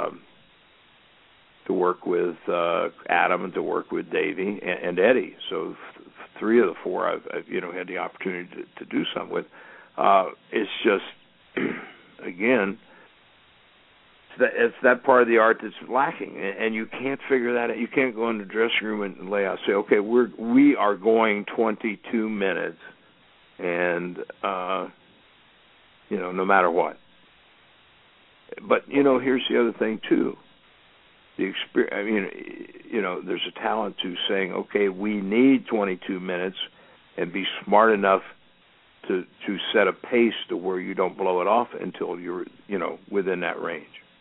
work with Adam and to work with Davey and Eddie. So three of the four I've you know, had the opportunity to do something with. It's just, again, it's that part of the art that's lacking, and you can't figure that out. You can't go in the dressing room and lay out, say, okay, we are going 22 minutes, and you know, no matter what. But you know, here's the other thing too. The experience. I mean, you know, there's a talent to saying, okay, we need 22 minutes, and be smart enough to set a pace to where you don't blow it off until you're, you know, within that range.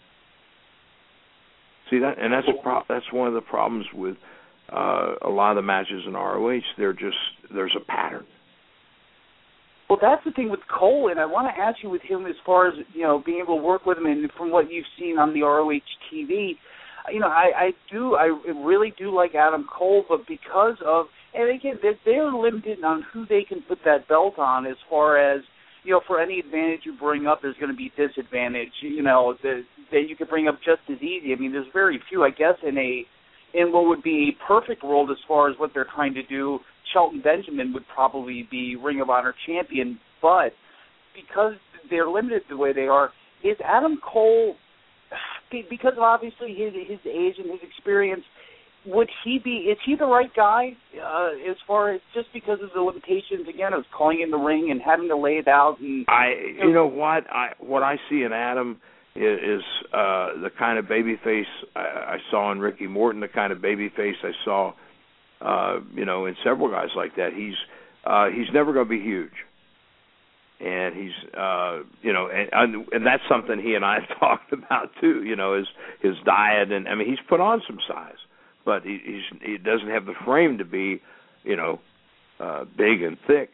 See that, and that's one of the problems with a lot of the matches in ROH. There's a pattern. Well, that's the thing with Cole, and I want to ask you with him as far as, you know, being able to work with him, and from what you've seen on the ROH TV, you know, I really do like Adam Cole, but because of, and again, they're limited on who they can put that belt on, as far as, you know, for any advantage you bring up, there's going to be disadvantage, you know, that you could bring up just as easy. I mean, there's very few, I guess, in what would be a perfect world as far as what they're trying to do. Shelton Benjamin would probably be Ring of Honor champion, but because they're limited the way they are, is Adam Cole, because of obviously his age and his experience, is he the right guy as far as, just because of the limitations, again, of calling in the ring and having to lay it out? And, you know what I see in Adam is the kind of babyface I saw in Ricky Morton, the kind of babyface I saw, you know, in several guys like that. He's never going to be huge, and he's, you know, and that's something he and I have talked about too. You know, his diet, and I mean, he's put on some size, but he doesn't have the frame to be, you know, big and thick.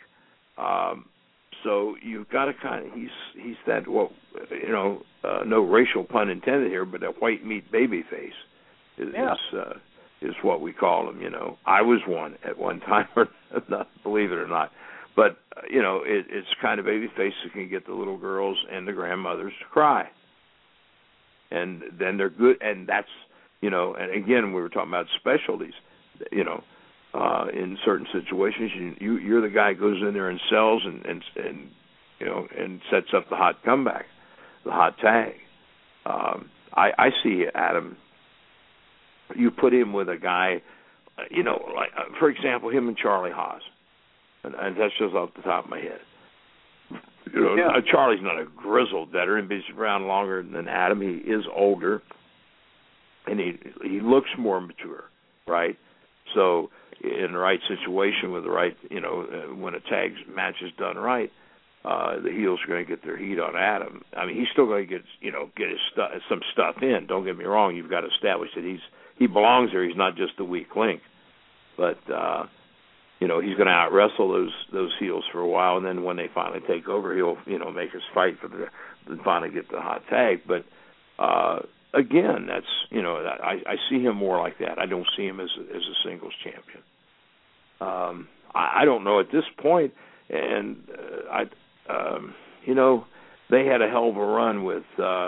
So you've got to kind of, he's that, well, you know, no racial pun intended here, but a white meat baby face is what we call him. You know, I was one at one time, or not, believe it or not. But you know, it's kind of baby face that can get the little girls and the grandmothers to cry, and then they're good. And that's, you know, and again, we were talking about specialties. You know, in certain situations, you're the guy who goes in there and sells and you know, and sets up the hot comeback, the hot tag. I see Adam. You put him with a guy, you know, like for example, him and Charlie Haas, and that's just off the top of my head. You know, Charlie's not a grizzled veteran, but he's around longer than Adam. He is older, and he looks more mature, right? So in the right situation with the right, you know, when a tag match is done right, the heels are going to get their heat on Adam. I mean, he's still going to get some stuff in. Don't get me wrong. You've got to establish that he belongs there. He's not just the weak link. But you know, he's going to out wrestle those heels for a while, and then when they finally take over, he'll, you know, make us fight to finally get the hot tag. But again, that's, you know, I see him more like that. I don't see him as a singles champion. I don't know at this point, and you know, they had a hell of a run with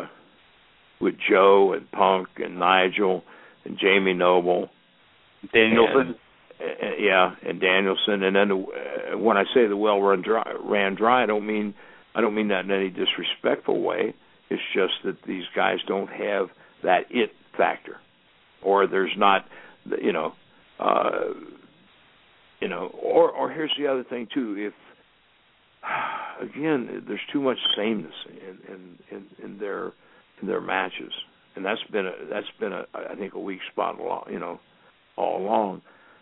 Joe and Punk and Nigel and Jamie Noble, Danielson. And Danielson. And then when I say the well ran dry, I don't mean that in any disrespectful way. It's just that these guys don't have that it factor, or there's not, you know, or here's the other thing too. If again, there's too much sameness in their matches, and that's been I think a weak spot all along.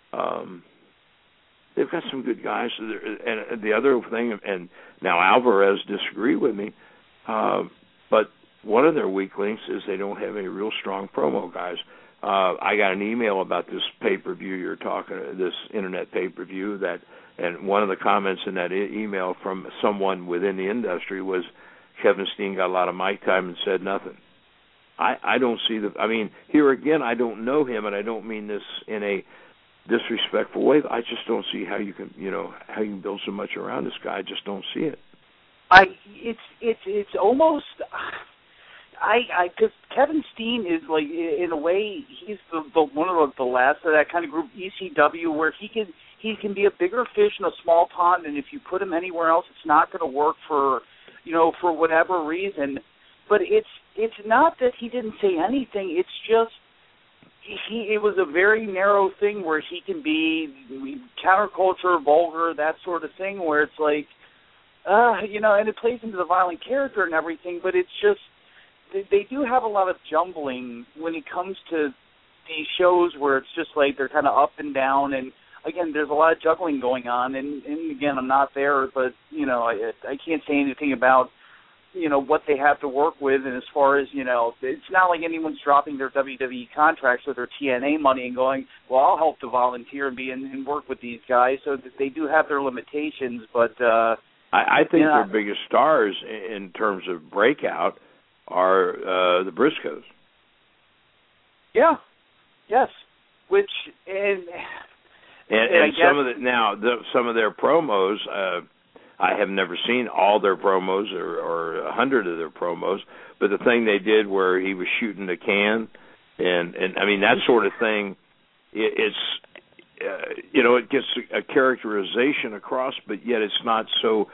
They've got some good guys, and the other thing, and now Alvarez disagreed with me, but one of their weak links is they don't have any real strong promo guys. I got an email about this pay-per-view you're talking, this internet pay-per-view, and one of the comments in that email from someone within the industry was Kevin Steen got a lot of mic time and said nothing. I don't see here again, I don't know him, and I don't mean this in a disrespectful way. I just don't see how you can build so much around this guy. I just don't see it. It's almost because Kevin Steen is like, in a way, he's the one of the last of that kind of group, ECW, where he can be a bigger fish in a small pond, and if you put him anywhere else, it's not going to work for whatever reason. But it's not that he didn't say anything. It's just it was a very narrow thing where he can be counterculture, vulgar, that sort of thing, where it's like, and it plays into the violent character and everything, but it's just, they do have a lot of jumbling when it comes to these shows where it's just like they're kind of up and down, and again, there's a lot of juggling going on, and again, I'm not there, but, I can't say anything about, what they have to work with, and as far as, it's not like anyone's dropping their WWE contracts or their TNA money and going, well, I'll help to volunteer and work with these guys, so that they do have their limitations, but... I think their biggest stars in terms of breakout are the Briscoes. Yeah. Yes. Which and some of some of their promos. I have never seen all their promos or 100 of their promos, but the thing they did where he was shooting the can, and I mean that sort of thing, it gets a characterization across, but yet it's not so,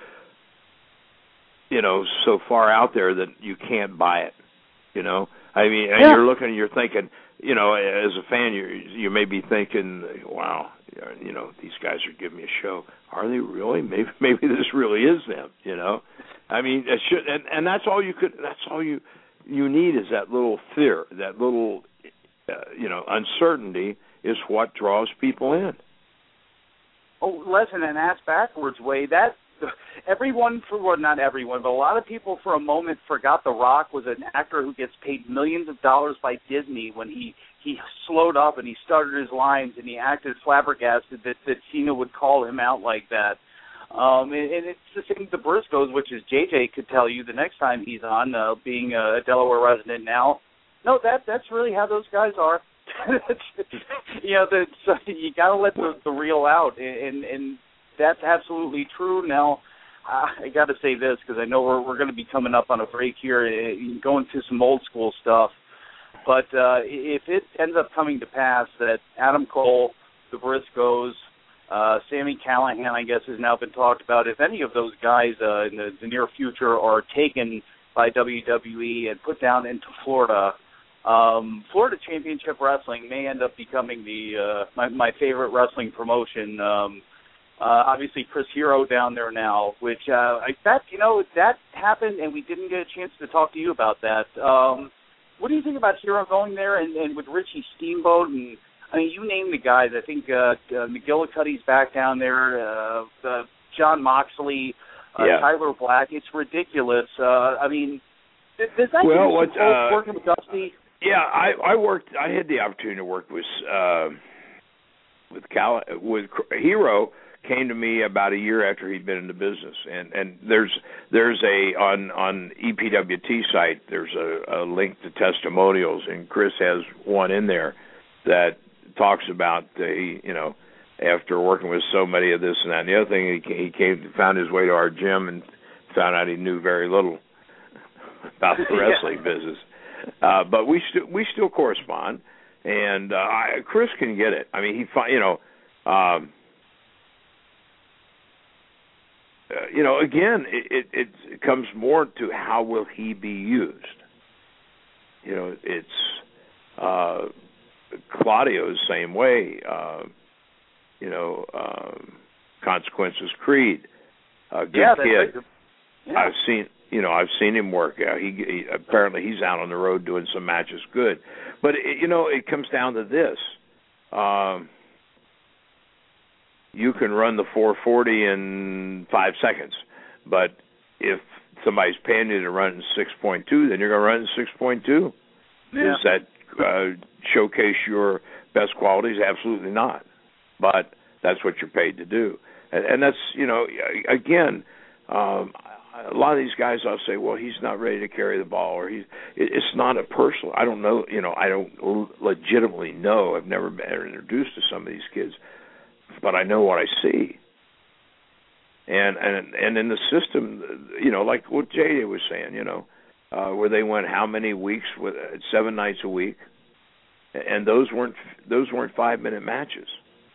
so far out there that you can't buy it. I mean, and you're looking, and you're thinking, as a fan, you may be thinking, wow, these guys are giving me a show. Are they really? Maybe this really is them. I mean, it should, and that's all you could. That's all you need is that little fear, that little, uncertainty is what draws people in. Oh, listen, and ask backwards way that. Everyone, not everyone, but a lot of people for a moment forgot The Rock was an actor who gets paid millions of dollars by Disney when he slowed up and he started his lines and he acted flabbergasted that Cena would call him out like that. And it's the same with the Briscoes, which is JJ could tell you the next time he's on, being a Delaware resident now. No, that's really how those guys are. You got to let the real out, and that's absolutely true. Now, I got to say this because I know we're going to be coming up on a break here, going through some old school stuff. But if it ends up coming to pass that Adam Cole, the Briscoes, Sami Callihan, I guess, has now been talked about, if any of those guys in the near future are taken by WWE and put down into Florida, Florida Championship Wrestling may end up becoming my favorite wrestling promotion. Obviously, Chris Hero down there now, which that happened, and we didn't get a chance to talk to you about that. What do you think about Hero going there and with Richie Steamboat? And I mean, you name the guys. I think McGillicuddy's back down there. John Moxley, Tyler Black. It's ridiculous. I mean, does that working with Dusty? Yeah, I had the opportunity to work with Hero. Came to me about a year after he'd been in the business, and there's on EPWT site there's a link to testimonials, and Chris has one in there that talks about after working with so many of this and that. And the other thing, he found his way to our gym and found out he knew very little about the wrestling business, but we still correspond, and Chris can get it. I mean, again, it comes more to how will he be used. It's Claudio's same way. Consequences Creed, good kid. Yeah. I've seen him work out. He apparently he's out on the road doing some matches good. But it comes down to this. You can run the 440 in 5 seconds, but if somebody's paying you to run in 6.2, then you're going to run in 6.2. Yeah. Does that showcase your best qualities? Absolutely not. But that's what you're paid to do. And that's, again, a lot of these guys, I'll say, well, he's not ready to carry the ball, or it's not a personal. I don't know, I don't legitimately know. I've never been introduced to some of these kids, but I know what I see. And in the system, like what J.D. was saying, where they went how many weeks with 7 nights a week, and those weren't 5-minute matches.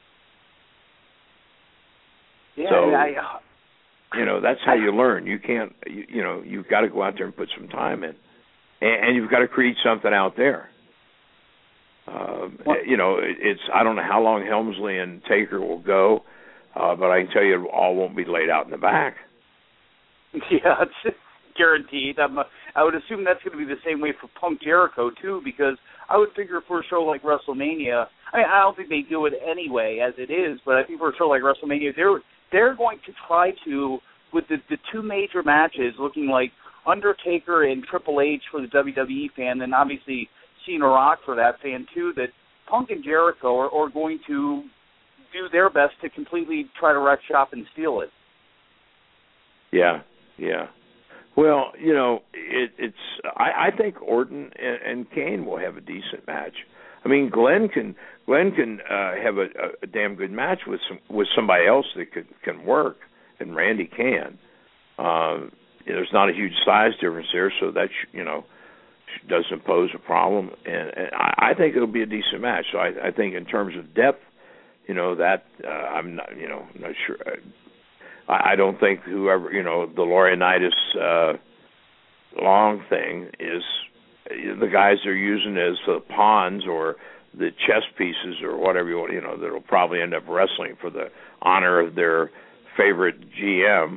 Yeah, so that's how you learn. You can't, you've got to go out there and put some time in, and you've got to create something out there. It's I don't know how long Helmsley and Taker will go, but I can tell you it all won't be laid out in the back. Yeah, it's guaranteed. I would assume that's going to be the same way for Punk Jericho too, because I would figure for a show like WrestleMania, I don't think they do it anyway as it is, but I think for a show like WrestleMania, they're going to try to, with the two major matches looking like Undertaker and Triple H for the WWE fan, and obviously Cena Rock for that fan too, that Punk and Jericho are going to do their best to completely try to wreck shop and steal it. Yeah. Well, it's. I think Orton and Kane will have a decent match. I mean, Glenn can have a damn good match with somebody else that can work, and Randy can. There's not a huge size difference there, so that doesn't pose a problem. And I think it'll be a decent match. So I think in terms of depth, that I'm not sure. I don't think whoever the Laurinaitis Long thing is the guys they're using as the pawns or the chess pieces or whatever you want, that'll probably end up wrestling for the honor of their favorite GM.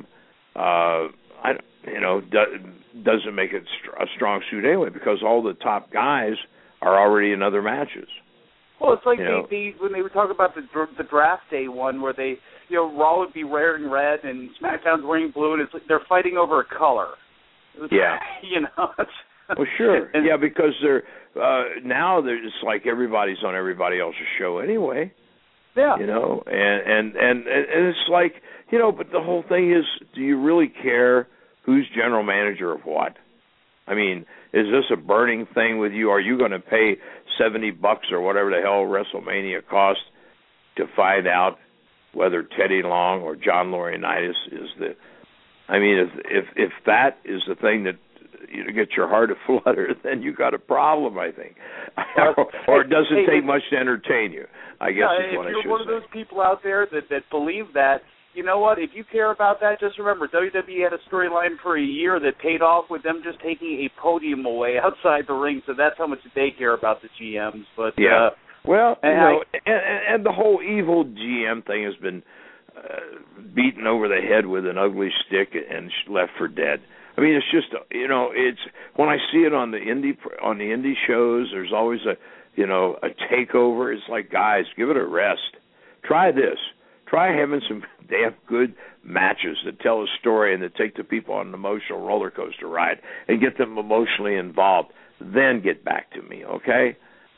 Doesn't make it a strong suit anyway, because all the top guys are already in other matches. Well, it's like when they were talking about the draft day one, where they, Raw would be wearing red and SmackDown's wearing blue, and it's like they're fighting over a color. Yeah. Well, sure. And, yeah, because they're now it's like everybody's on everybody else's show anyway. Yeah. And it's like, but the whole thing is, do you really care who's general manager of what? I mean, is this a burning thing with you? Are you going to pay $70 or whatever the hell WrestleMania cost to find out whether Teddy Long or John Laurinaitis is the? I mean, if that is the thing that gets your heart aflutter, then you got a problem, I think. Or does it take much to entertain you? I guess is what I should say. If you're one of those people out there that believe that, you know what? If you care about that, just remember WWE had a storyline for a year that paid off with them just taking a podium away outside the ring. So that's how much they care about the GMs. But yeah, and the whole evil GM thing has been beaten over the head with an ugly stick and left for dead. I mean, it's just it's when I see it on the indie shows. There's always a takeover. It's like, guys, give it a rest. Try this. Try having some damn good matches that tell a story and that take the people on an emotional roller coaster ride and get them emotionally involved. Then get back to me, okay?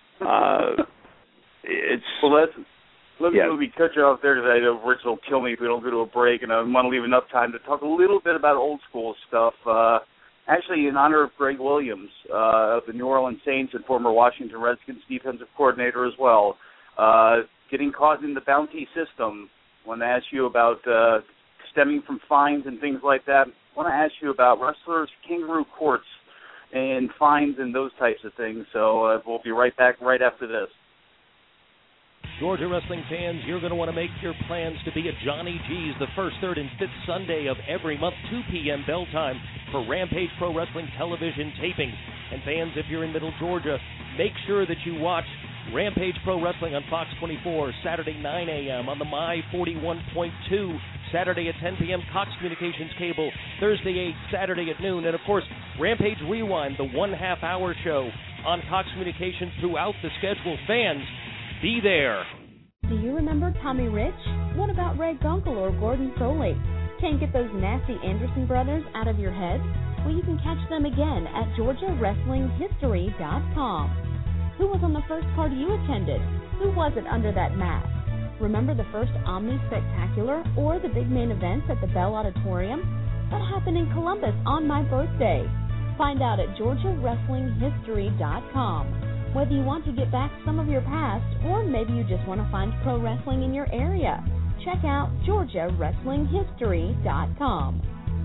Let me cut you off there, because I know Rich will kill me if we don't go to a break, and I want to leave enough time to talk a little bit about old school stuff. Actually, in honor of Greg Williams, of the New Orleans Saints and former Washington Redskins defensive coordinator as well, getting caught in the bounty system. I want to ask you about stemming from fines and things like that. I want to ask you about wrestlers' kangaroo courts and fines and those types of things. So we'll be right back right after this. Georgia wrestling fans, you're going to want to make your plans to be at Johnny G's the first, third, and fifth Sunday of every month, 2 p.m. bell time, for Rampage Pro Wrestling television tapings. And fans, if you're in Middle Georgia, make sure that you watch Rampage Pro Wrestling on Fox 24, Saturday 9 a.m. on the My 41.2, Saturday at 10 p.m. Cox Communications Cable, Thursday 8, Saturday at noon, and of course, Rampage Rewind, the 1/2 hour show on Cox Communications throughout the schedule. Fans, be there. Do you remember Tommy Rich? What about Ray Gunkel or Gordon Solie? Can't get those nasty Anderson brothers out of your head? Well, you can catch them again at GeorgiaWrestlingHistory.com. Who was on the first card you attended? Who was it under that mask? Remember the first Omni Spectacular or the big main events at the Bell Auditorium? What happened in Columbus on my birthday? Find out at GeorgiaWrestlingHistory.com. Whether you want to get back some of your past or maybe you just want to find pro wrestling in your area, check out GeorgiaWrestlingHistory.com.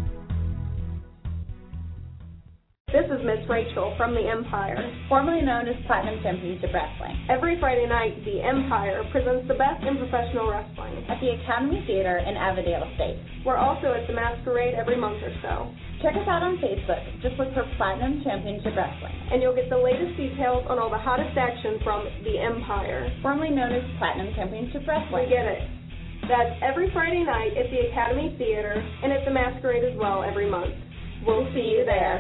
This is Miss Rachel from the Empire, formerly known as Platinum Championship Wrestling. Every Friday night, the Empire presents the best in professional wrestling at the Academy Theater in Avondale Estates. We're also at the Masquerade every month or so. Check us out on Facebook. Just look for Platinum Championship Wrestling, and you'll get the latest details on all the hottest action from the Empire, formerly known as Platinum Championship Wrestling. We get it. That's every Friday night at the Academy Theater and at the Masquerade as well every month. We'll see you there.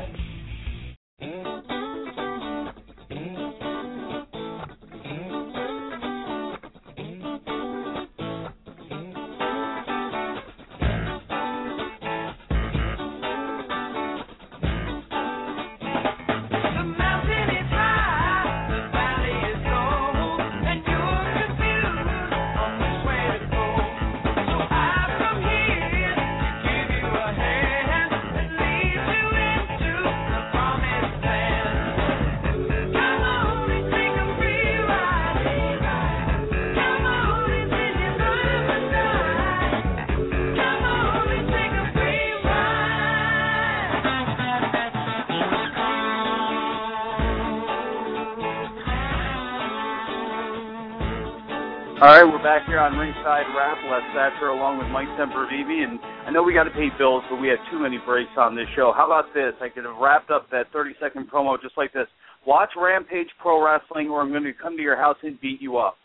All right, we're back here on Ringside Wrap. Les Thatcher along with Mike Sempervive, and I know we got to pay bills, but we had too many breaks on this show. How about this? I could have wrapped up that 30-second promo just like this. Watch Rampage Pro Wrestling, or I'm going to come to your house and beat you up.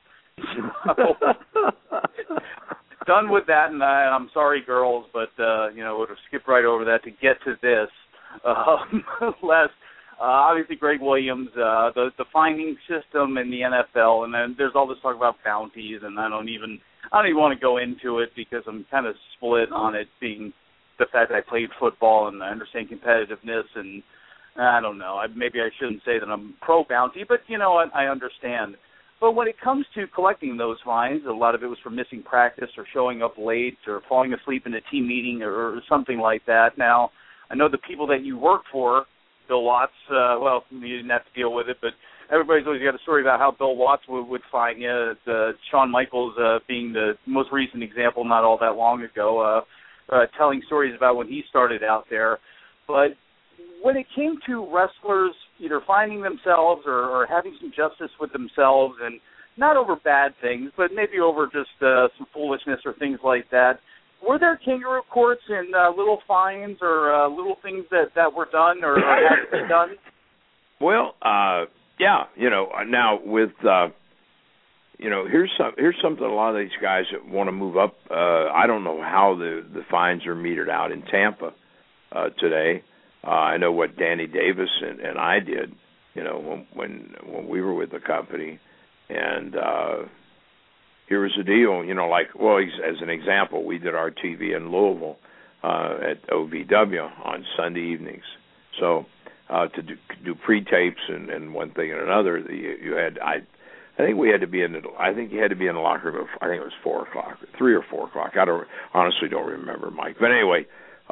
Done with that, and I'm sorry, girls, but would have skipped right over that to get to this. Les. Obviously, Greg Williams, the finding system in the NFL, and then there's all this talk about bounties, and I don't even want to go into it because I'm kind of split on it, being the fact that I played football and I understand competitiveness, and I don't know. Maybe I shouldn't say that I'm pro bounty, but I understand. But when it comes to collecting those fines, a lot of it was for missing practice or showing up late or falling asleep in a team meeting or something like that. Now, I know the people that you work for, Bill Watts, you didn't have to deal with it, but everybody's always got a story about how Bill Watts would fine you. Shawn Michaels being the most recent example not all that long ago, telling stories about when he started out there. But when it came to wrestlers either finding themselves or having some justice with themselves, and not over bad things, but maybe over just some foolishness or things like that, were there kangaroo courts and little fines or little things that were done or had to be done? Well, yeah. Now with here's something a lot of these guys that want to move up. I don't know how the fines are metered out in Tampa today. I know what Danny Davis and I did. When we were with the company, and here was the deal, as an example, we did our TV in Louisville at OVW on Sunday evenings. So to do pre-tapes and one thing and another, you had, I think you had to be in the locker room. I think it was 4 o'clock, 3 or 4 o'clock. I honestly don't remember, Mike. But anyway,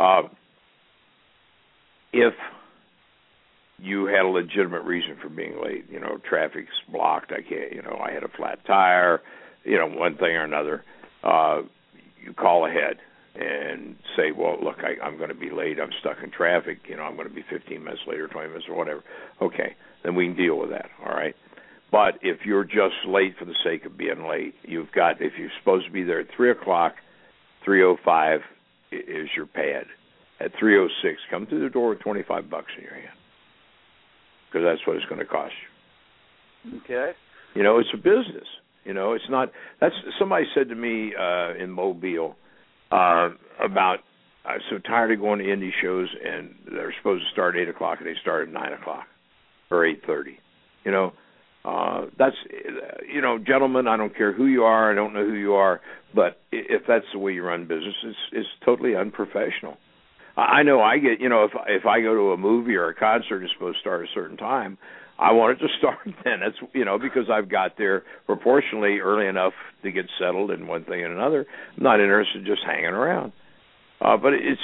if you had a legitimate reason for being late, traffic's blocked, I had a flat tire, one thing or another, you call ahead and say, well, look, I'm going to be late. I'm stuck in traffic. I'm going to be 15 minutes late or 20 minutes or whatever. Okay, then we can deal with that, all right? But if you're just late for the sake of being late, if you're supposed to be there at 3 o'clock, 3:05 is your pad. At 3:06, come through the door with $25 in your hand, because that's what it's going to cost you. Okay. It's a business. It's not. That's somebody said to me in Mobile about. I'm so tired of going to indie shows, and they're supposed to start at 8:00, and they start at 9:00 or 8:30. That's gentlemen. I don't care who you are. I don't know who you are, but if that's the way you run business, it's totally unprofessional. I know I get. If I go to a movie or a concert is supposed to start at a certain time, I want it to start then. That's because I've got there proportionally early enough to get settled in one thing and another. I'm not interested in just hanging around. But it's,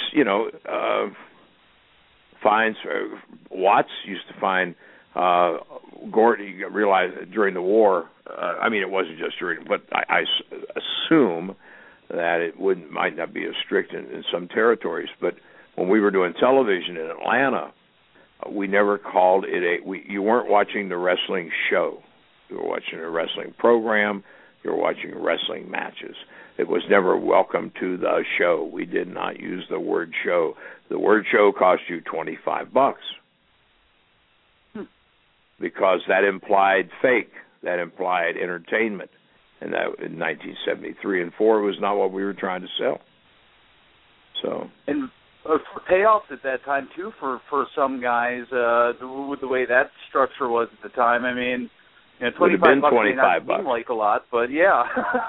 fines. Watts used to fine Gordon. You realize during the war, it wasn't just during, but I assume that it might not be as strict in some territories. But when we were doing television in Atlanta, we never called it you weren't watching the wrestling show. You were watching a wrestling program. You were watching wrestling matches. It was never welcome to the show. We did not use the word show. The word show cost you $25 because that implied fake. That implied entertainment. And that in 1973 and 4 was not what we were trying to sell. So. And for payoffs at that time, too, for some guys, with the way that structure was at the time, $25 may not seem like a lot, but yeah.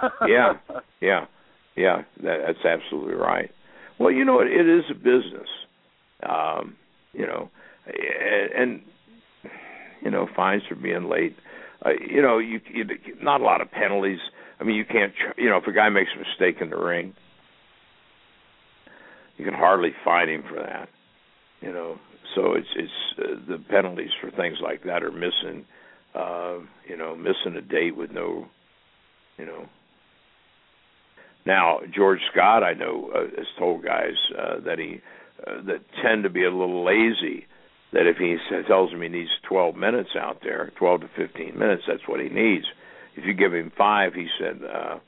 yeah, that's absolutely right. Well, it is a business, and fines for being late. You not a lot of penalties. You can't. If a guy makes a mistake in the ring, you can hardly fine him for that. So it's the penalties for things like that are missing. Missing a date with no, Now, George Scott, I know, has told guys that that tend to be a little lazy, that if he tells him he needs 12 minutes out there, 12 to 15 minutes, that's what he needs. If you give him 5, he said,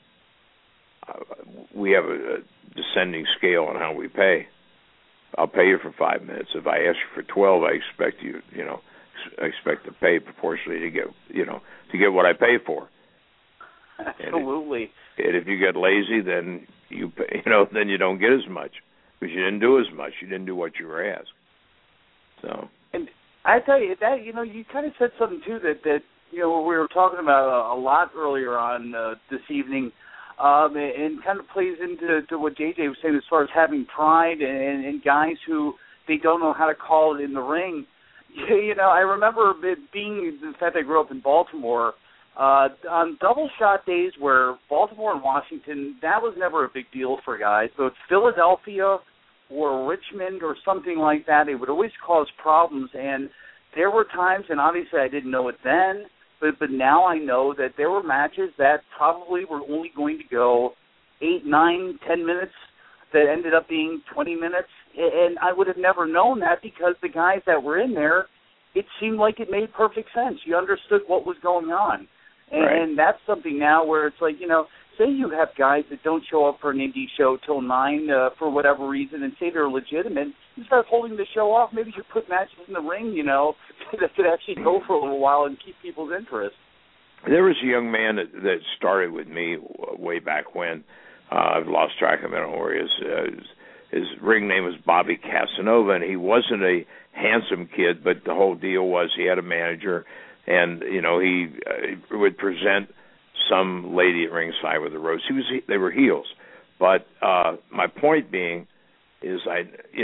we have a descending scale on how we pay. I'll pay you for 5 minutes. If I ask you for 12, I expect you, I expect to pay proportionally to get what I pay for. Absolutely. And if you get lazy, then then you don't get as much because you didn't do as much. You didn't do what you were asked. So. And I tell you that you kind of said something too that we were talking about a lot earlier on this evening, and kind of plays into what JJ was saying as far as having pride and guys who they don't know how to call it in the ring. I remember being the fact I grew up in Baltimore, on double shot days where Baltimore and Washington, that was never a big deal for guys. So it's Philadelphia or Richmond or something like that, it would always cause problems. And there were times, and obviously I didn't know it then, but now I know that there were matches that probably were only going to go 8, 9, 10 minutes that ended up being 20 minutes. And I would have never known that because the guys that were in there, it seemed like it made perfect sense. You understood what was going on. And that's something now where it's like, say you have guys that don't show up for an indie show till 9 for whatever reason and say they're legitimate, you start holding the show off. Maybe you put matches in the ring, that could actually go for a little while and keep people's interest. There was a young man that started with me way back when. I've lost track of it. I don't know where he is. His ring name was Bobby Casanova, and he wasn't a handsome kid, but the whole deal was he had a manager, and he would present some lady at ringside with a rose. They were heels, but my point being is he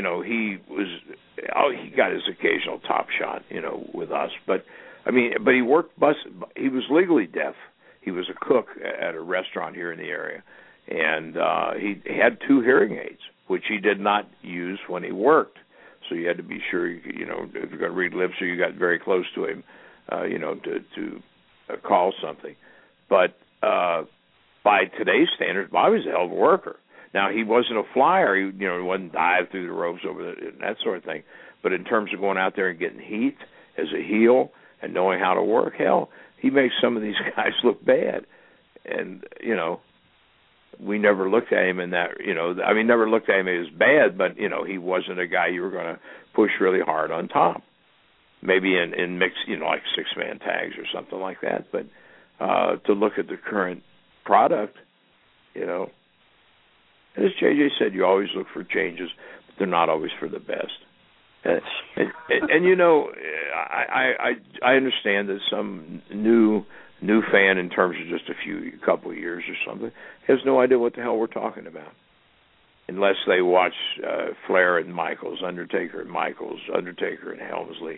got his occasional top shot, with us, but he worked he was legally deaf. He was a cook at a restaurant here in the area, and he had 2 hearing aids, which he did not use when he worked. So you had to be sure, if you're going to read lips, or you got very close to him, to call something. But by today's standards, Bobby's a hell of a worker. Now, he wasn't a flyer. He wasn't dive through the ropes that sort of thing. But in terms of going out there and getting heat as a heel and knowing how to work, hell, he makes some of these guys look bad. And, we never looked at him in that, never looked at him as bad, but, he wasn't a guy you were going to push really hard on top. Maybe in mixed, like 6-man tags or something like that. But to look at the current product, you know. And as JJ said, you always look for changes, but they're not always for the best. And you know, I understand that some new fan, in terms of just a couple of years or something, has no idea what the hell we're talking about, unless they watch Flair and Michaels, Undertaker and Michaels, Undertaker and Helmsley.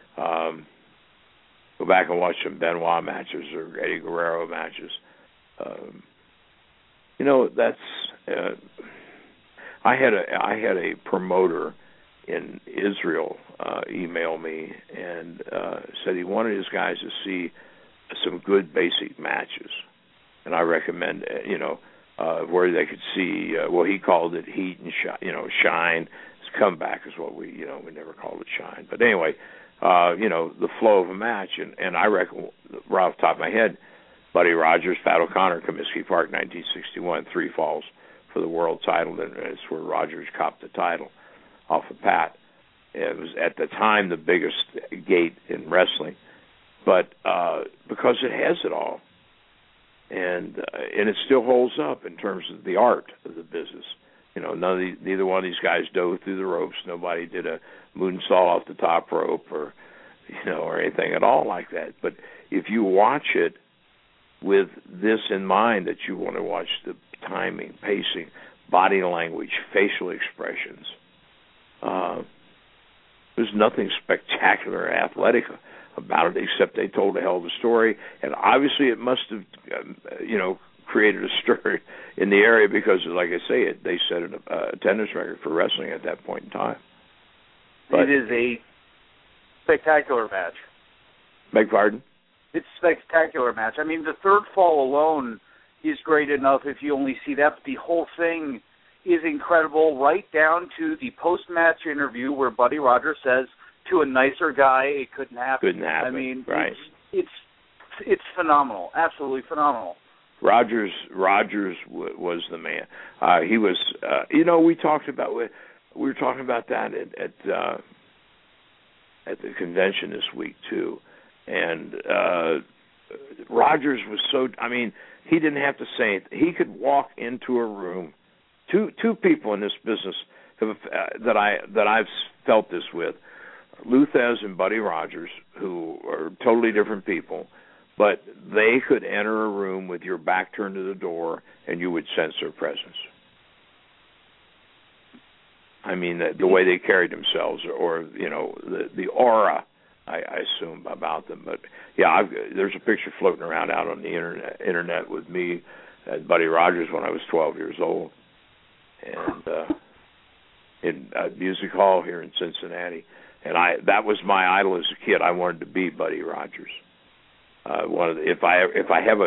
Go back and watch some Benoit matches or Eddie Guerrero matches. You know, that's I had a promoter in Israel email me and said he wanted his guys to see some good basic matches, and I recommend where they could see he called it heat and shine. Comeback is what we never called it shine, but anyway, the flow of a match, and I reckon right off the top of my head, Buddy Rogers, Pat O'Connor, Comiskey Park, 1961, 3 falls for the world title, and it's where Rogers copped the title off of Pat. It was at the time the biggest gate in wrestling, but because it has it all, and it still holds up in terms of the art of the business. You know, neither one of these guys dove through the ropes. Nobody did a moonsault off the top rope or anything at all like that. But if you watch it with this in mind, that you want to watch the timing, pacing, body language, facial expressions, there's nothing spectacular or athletic about it, except they told a hell of a story. And obviously it must have, created a stir in the area because, like I say, they set an attendance record for wrestling at that point in time. But it is a spectacular match. Beg pardon? It's a spectacular match. I mean, the third fall alone is great enough if you only see that, but the whole thing is incredible, right down to the post-match interview where Buddy Rogers says, to a nicer guy, it couldn't happen. Couldn't happen. I mean, right. It's phenomenal, absolutely phenomenal. Rogers was the man. He was. We were talking about that at the convention this week too, and Rogers was so. I mean, he didn't have to say anything. He could walk into a room. Two people in this business that I've felt this with. Lou Thesz and Buddy Rogers, who are totally different people, but they could enter a room with your back turned to the door and you would sense their presence. I mean, the way they carried themselves, or the aura, I assume, about them. But yeah, there's a picture floating around out on the internet with me and Buddy Rogers when I was 12 years old, and in a music hall here in Cincinnati. And that was my idol as a kid. I wanted to be Buddy Rogers. If I have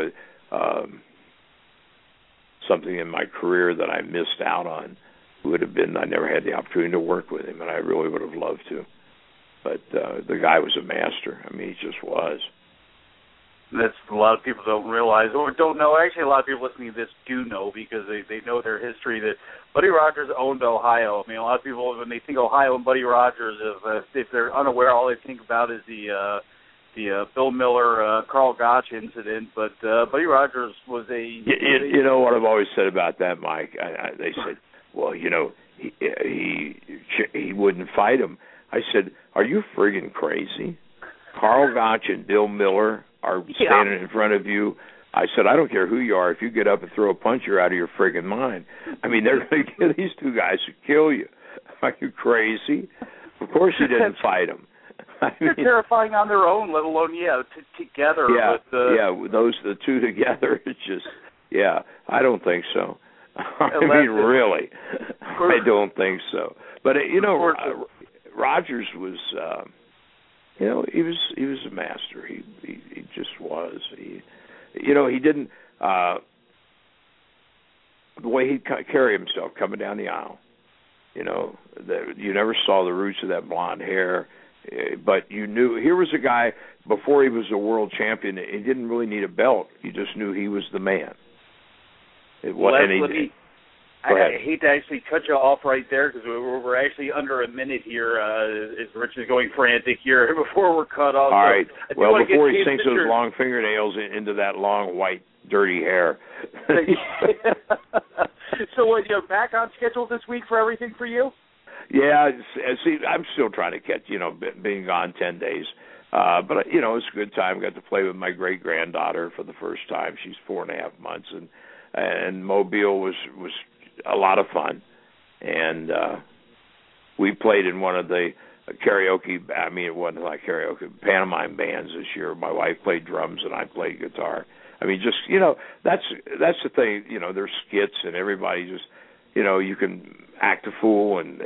something in my career that I missed out on, would have been I never had the opportunity to work with him, and I really would have loved to. But the guy was a master. I mean, he just was. That's a lot of people don't realize or don't know. Actually, a lot of people listening to this do know because they know their history, that Buddy Rogers owned Ohio. I mean, a lot of people, when they think Ohio and Buddy Rogers, if they're unaware, all they think about is the Bill Miller, Carl Gotch incident. But Buddy Rogers was a... You know what I've always said about that, Mike? They said, well, he wouldn't fight him. I said, are you friggin' crazy? Carl Gotch and Bill Miller are standing in front of you. I said, I don't care who you are. If you get up and throw a punch, you're out of your friggin' mind. I mean, they're going to get these two guys to kill you. Are you crazy? Of course he didn't fight him. They're terrifying on their own, let alone, together. Yeah, the two together, it's just, I don't think so. I mean, really, I don't think so. But, Rogers was... he was a master. He just was. He didn't the way he'd carry himself coming down the aisle. You never saw the roots of that blonde hair, but you knew here was a guy before he was a world champion. He didn't really need a belt. You just knew he was the man. I hate to actually cut you off right there because we're actually under a minute here. As Rich is going frantic here before we're cut off. All right. Well, before he sinks those long fingernails into that long, white, dirty hair. So, you're back on schedule this week for everything for you? Yeah. See, I'm still trying to catch, being gone 10 days. But, it's a good time. Got to play with my great-granddaughter for the first time. She's 4.5 months. And Mobile was a lot of fun. And we played in one of the it wasn't like karaoke, pantomime bands this year. My wife played drums and I played guitar. I mean, just, that's the thing. There's skits and everybody just, you can act a fool and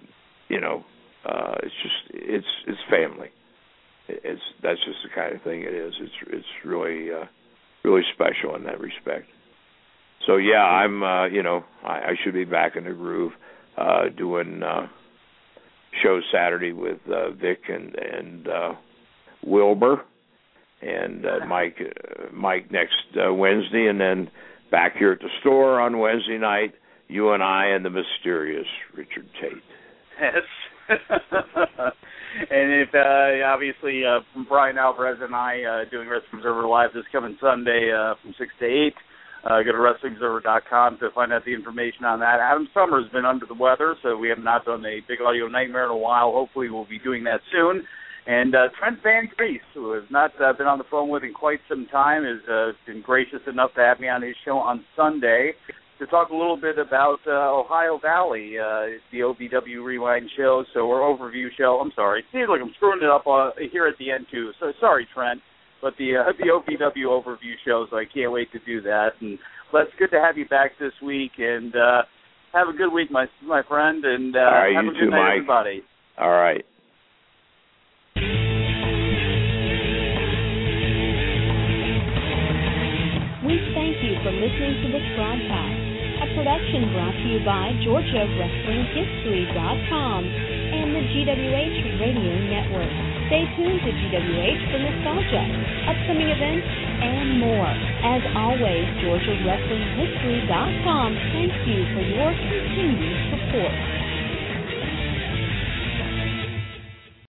it's family. That's just the kind of thing it is. It's really really special in that respect. So yeah, I'm I should be back in the groove, doing shows Saturday with Vic and Wilbur and Mike next Wednesday, and then back here at the store on Wednesday night, you and I and the mysterious Richard Tate. Yes. And if obviously Brian Alvarez and I doing Wrestling Observer Live this coming Sunday from 6 to 8. Go to WrestlingObserver.com to find out the information on that. Adam Summer's been under the weather, so we have not done a big audio nightmare in a while. Hopefully we'll be doing that soon. And Trent Van Grease, who has not been on the phone with in quite some time, has been gracious enough to have me on his show on Sunday to talk a little bit about Ohio Valley, the OVW Rewind show, or overview show. I'm sorry. Seems like I'm screwing it up here at the end, too. So sorry, Trent. But the OVW overview show, so I can't wait to do that. And it's good to have you back this week. And have a good week, my friend. And all right, have a good night, everybody. All right. We thank you for listening to this broadcast, a production brought to you by GeorgiaWrestlingHistory.com and the GWH Radio Network. Stay tuned to GWH for nostalgia, upcoming events, and more. As always, GeorgiaWrestlingHistory.com thanks you for your continued support.